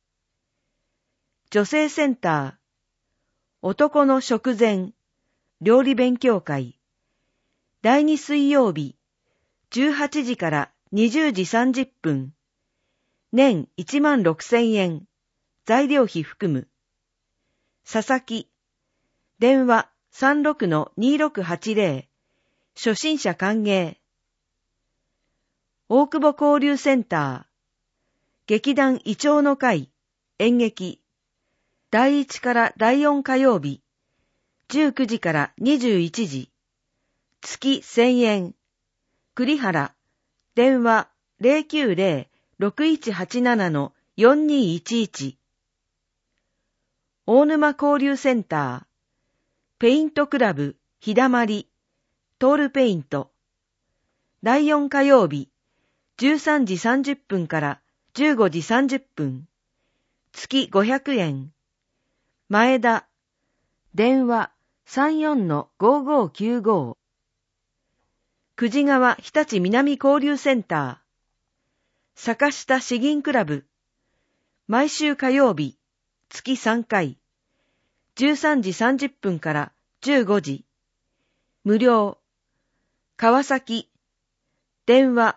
女性センター、男の食前、料理勉強会。第2水曜日、18時から20時30分。年16,000円。材料費含む。佐々木。電話 36-2680。初心者歓迎。大久保交流センター。劇団イチョウの会。演劇。第1から第4火曜日。19時から21時。月1000円。栗原。電話 090-6187-4211。大沼交流センター。ペイントクラブ、日だまり。トールペイント。第4火曜日。13時30分から15時30分。月500円。前田。電話 34-5595。久慈川日立南交流センター。坂下詩吟クラブ。毎週火曜日。月3回。13時30分から15時。無料。川崎。電話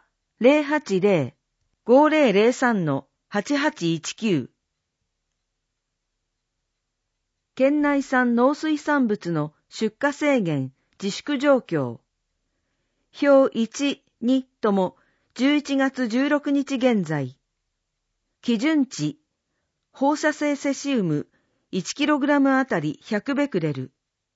080-5003-8819。県内産農水産物の出荷制限、自粛状況。表1、2とも11月16日現在。基準値、放射性セシウム 1kg あたり100ベクレル。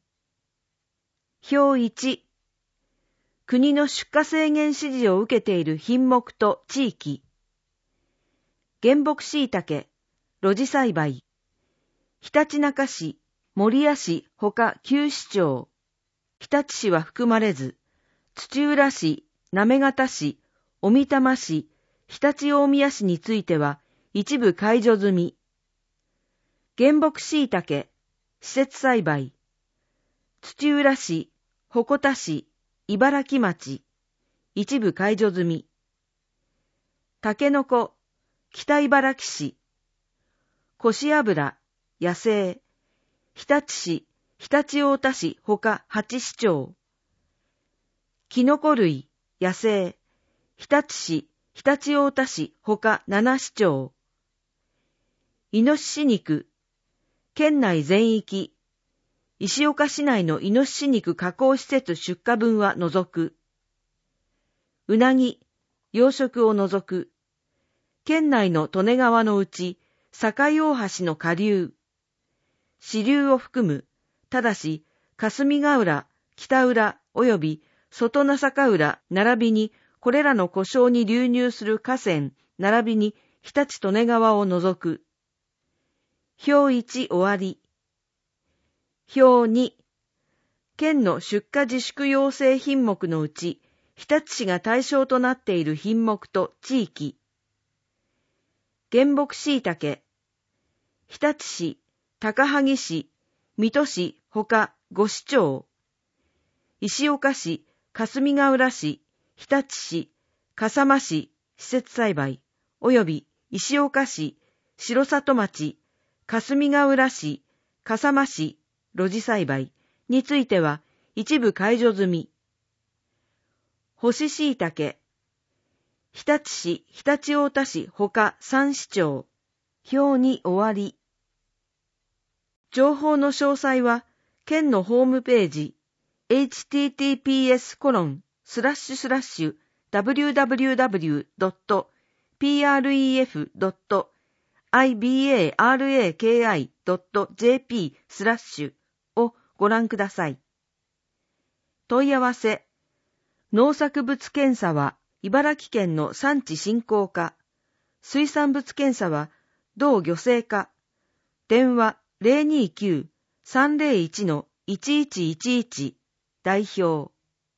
表1、国の出荷制限指示を受けている品目と地域。原木椎茸、露地栽培。ひたちなか市、守谷市ほか9市町。日立市は含まれず、土浦市、行方市、小美玉市、常陸大宮市については一部解除済み。原木椎茸、施設栽培。土浦市、鉾田市、茨城町、一部解除済み。タケノコ、北茨城市。腰油、野生。日立市、常陸太田市ほか8市町。キノコ類、野生。日立市、常陸太田市ほか7市町。イノシシ肉。県内全域。石岡市内のイノシシ肉加工施設出荷分は除く。うなぎ、養殖を除く。県内の利根川のうち、境大橋の下流。支流を含む、ただし、霞ヶ浦、北浦及び外名坂浦並びに、これらの湖沼に流入する河川並びに日立利根川を除く。表1終わり。表2、県の出荷自粛要請品目のうち、日立市が対象となっている品目と地域。原木椎茸。日立市、高萩市、水戸市ほか5市町。石岡市、霞ヶ浦市、日立市、笠間市、施設栽培、及び石岡市、城里町、霞ヶ浦市、笠間市、露地栽培については一部解除済み。干し椎茸。日立市、常陸太田市ほか3市町。表に終わり。情報の詳細は、県のホームページ、https://www.ibaraki.jp/ をご覧ください。問い合わせ。農作物検査は茨城県の産地振興課。水産物検査は同漁政課電話 029-301-1111 代表。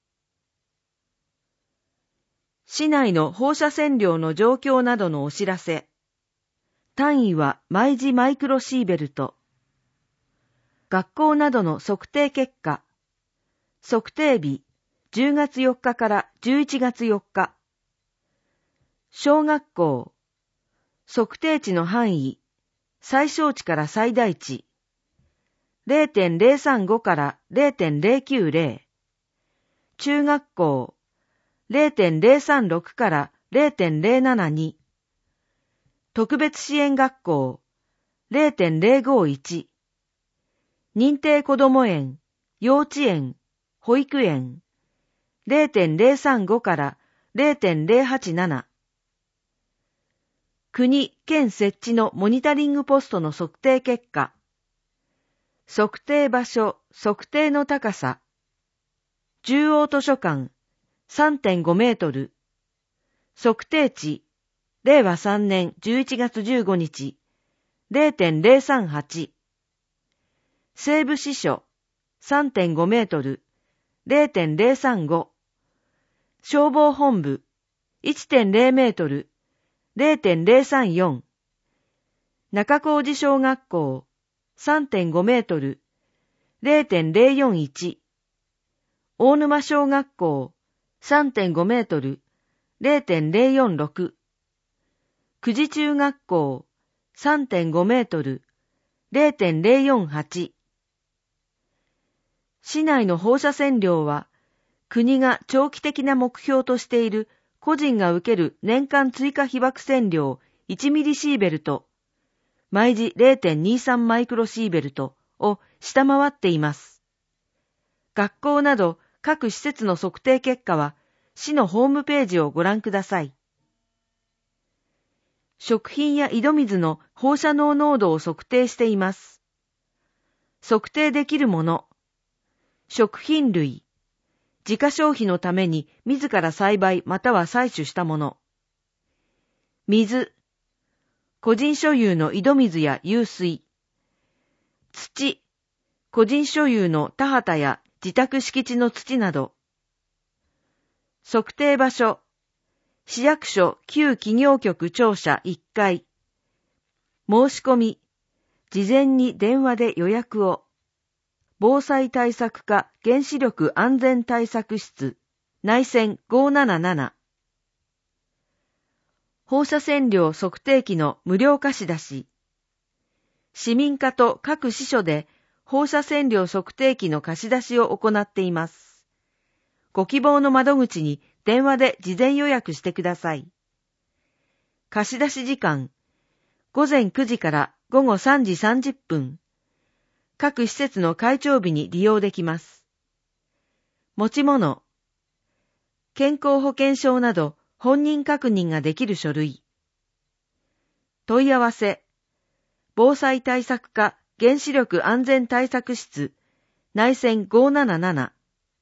市内の放射線量の状況などのお知らせ。単位は毎時マイクロシーベルト。学校などの測定結果。測定日、10月4日から11月4日。小学校。測定値の範囲。最小値から最大値。0.035 から 0.090。中学校。0.036 から 0.072。特別支援学校。0.051。認定こども園、幼稚園、保育園。0.035 から 0.087。国・県設置のモニタリングポストの測定結果。測定場所、測定の高さ。中央図書館、3.5 メートル。測定値、令和3年11月15日、0.038。西部支所、3.5 メートル、0.035。消防本部、1.0 メートル、0.034。中小路小学校、3.5 メートル、0.041。大沼小学校、3.5 メートル、0.046。久慈中学校、3.5 メートル、0.048。市内の放射線量は、国が長期的な目標としている個人が受ける年間追加被曝線量1ミリシーベルト、毎時 0.23 マイクロシーベルトを下回っています。学校など各施設の測定結果は、市のホームページをご覧ください。食品や井戸水の放射能濃度を測定しています。測定できるもの。食品類。自家消費のために自ら栽培または採取したもの。水。個人所有の井戸水や湧水。土。個人所有の田畑や自宅敷地の土など。測定場所。市役所旧企業局庁舎1階。申し込み。事前に電話で予約を。防災対策課原子力安全対策室内線577。放射線量測定器の無料貸し出し。市民課と各支所で放射線量測定器の貸し出しを行っています。ご希望の窓口に電話で事前予約してください。貸し出し時間、午前9時から午後3時30分。各施設の開帳日に利用できます。持ち物、健康保険証など本人確認ができる書類。問い合わせ、防災対策課原子力安全対策室内線577。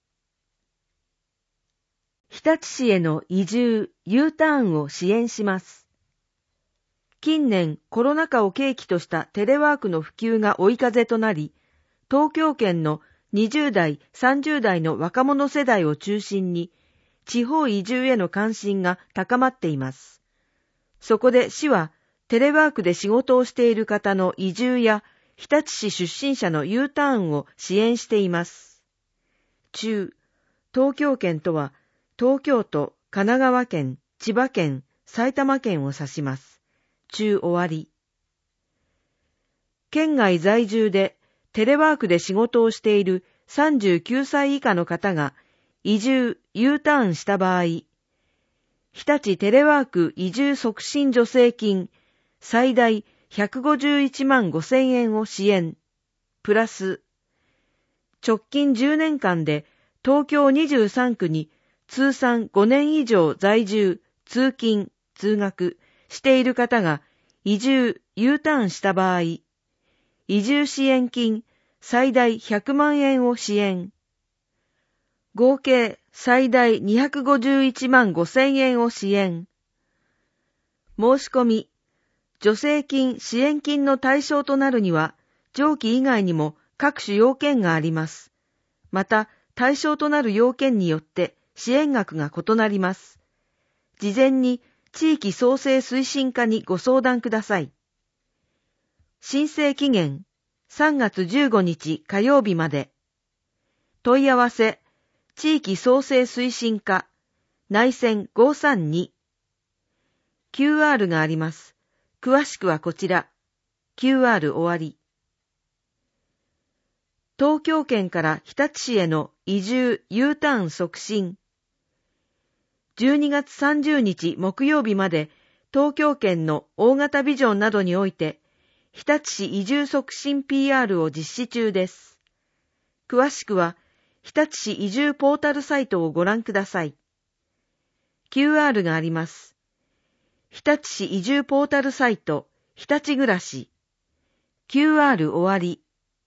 日立市への移住 U ターンを支援します。近年コロナ禍を契機としたテレワークの普及が追い風となり、東京圏の20代、30代の若者世代を中心に、地方移住への関心が高まっています。そこで市は、テレワークで仕事をしている方の移住や、日立市出身者の U ターンを支援しています。東京圏とは、東京都、神奈川県、千葉県、埼玉県を指します。終わり。県外在住でテレワークで仕事をしている39歳以下の方が移住 U ターンした場合、日立テレワーク移住促進助成金最大151万5千円を支援、プラス直近10年間で東京23区に通算5年以上在住、通勤、通学している方が移住 U ターンした場合、移住支援金最大100万円を支援。合計最大251万5千円を支援。申し込み、 助成金・支援金の対象となるには、上記以外にも各種要件があります。また、対象となる要件によって支援額が異なります。事前に地域創生推進課にご相談ください。申請期限3月15日火曜日まで。問い合わせ、地域創生推進課、内線532。QR があります。詳しくはこちら。QR 終わり。東京圏から日立市への移住 U ターン促進。12月30日木曜日まで東京圏の大型ビジョンなどにおいて日立市移住促進 PR を実施中です。詳しくは日立市移住ポータルサイトをご覧ください。QR があります。日立市移住ポータルサイト日立暮らし。QR 終わり。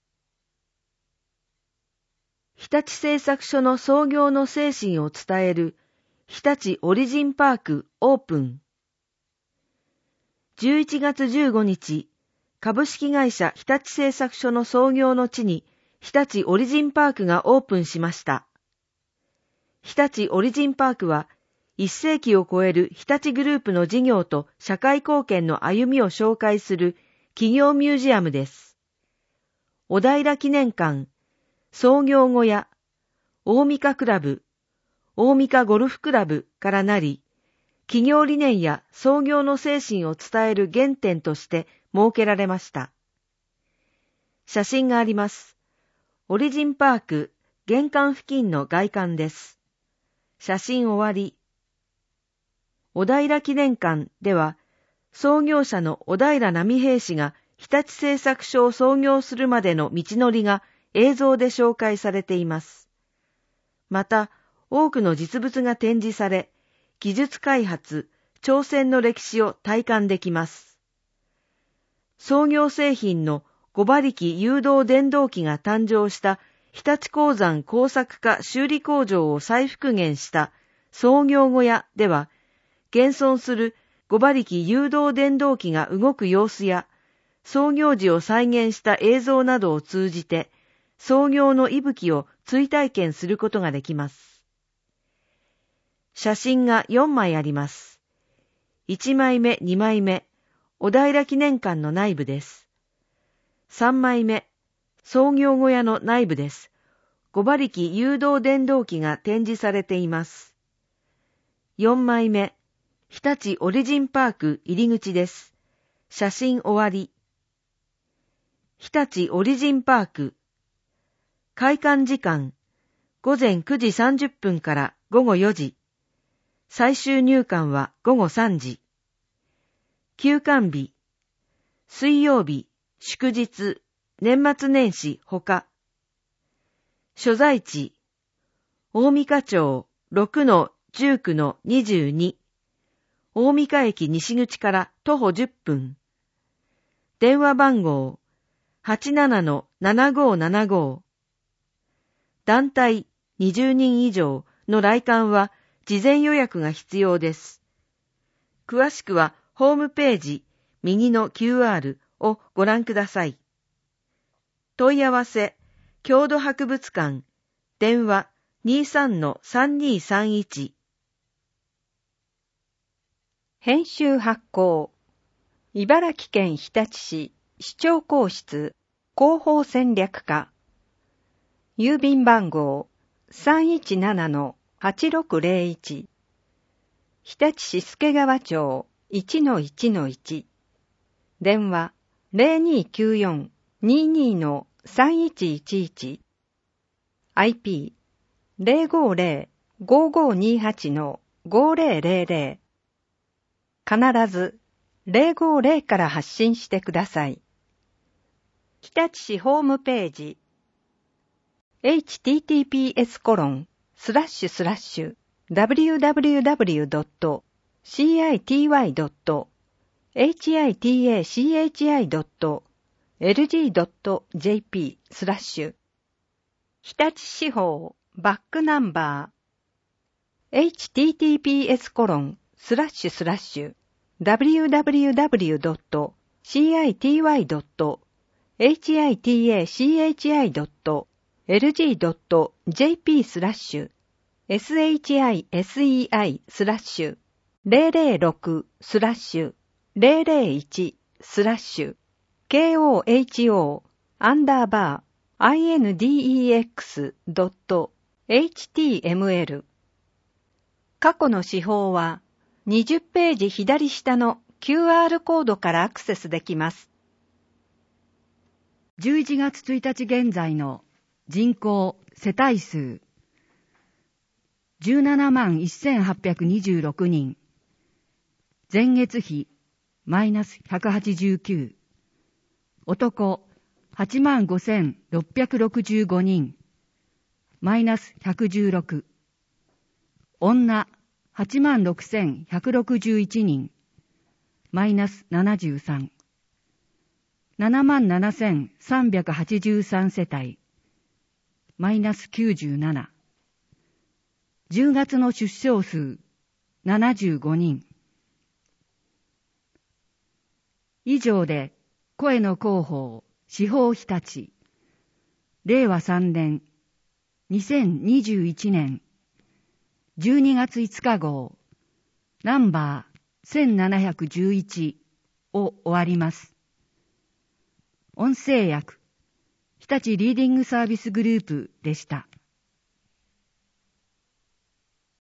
日立製作所の創業の精神を伝える日立オリジンパークオープン。11月15日、株式会社日立製作所の創業の地に日立オリジンパークがオープンしました。日立オリジンパークは1世紀を超える日立グループの事業と社会貢献の歩みを紹介する企業ミュージアムです。小平記念館、創業後や大三日クラブ、大三日ゴルフクラブからなり、企業理念や創業の精神を伝える原点として設けられました。写真があります。オリジンパーク玄関付近の外観です。写真終わり。小平記念館では、創業者の小平波平氏が日立製作所を創業するまでの道のりが映像で紹介されています。また、多くの実物が展示され、技術開発、挑戦の歴史を体感できます。創業製品の5馬力誘導電動機が誕生した日立鉱山工作課修理工場を再復元した創業小屋では、現存する5馬力誘導電動機が動く様子や、創業時を再現した映像などを通じて、創業の息吹を追体験することができます。写真が4枚あります。1枚目、2枚目、小平記念館の内部です。3枚目、創業小屋の内部です。5馬力誘導電動機が展示されています。4枚目、日立オリジンパーク入り口です。写真終わり。日立オリジンパーク。開館時間、午前9時30分から午後4時。最終入館は午後3時。休館日、水曜日、祝日、年末年始ほか。所在地、大三日町 6-19-22。大三日駅西口から徒歩10分。電話番号、87-7575。団体20人以上の来館は事前予約が必要です。詳しくはホームページ右の QR をご覧ください。問い合わせ、郷土博物館、電話 23-3231。 編集発行、茨城県日立市市長公室広報戦略課、郵便番号 317-8601、日立市助川町 1-1-1、電話 0294-22-3111、IP 050-5528-5000、必ず050から発信してください。日立市ホームページ https://www.citachi.lg.jp/ 日立市法バックナンバー https:// shicei-index.html。過去の手法は20ページ左下の QR コードからアクセスできます。 11月1日現在の人口世帯数17万1826人。前月比マイナス189。男8万5665人。マイナス116。女8万6161人。マイナス73。7万7383世帯。マイナス97。10月の出生数75人。以上で声の広報司法日立令和3年2021年12月5日号ナンバー1711を終わります。音声訳日立リーディングサービスグループでした。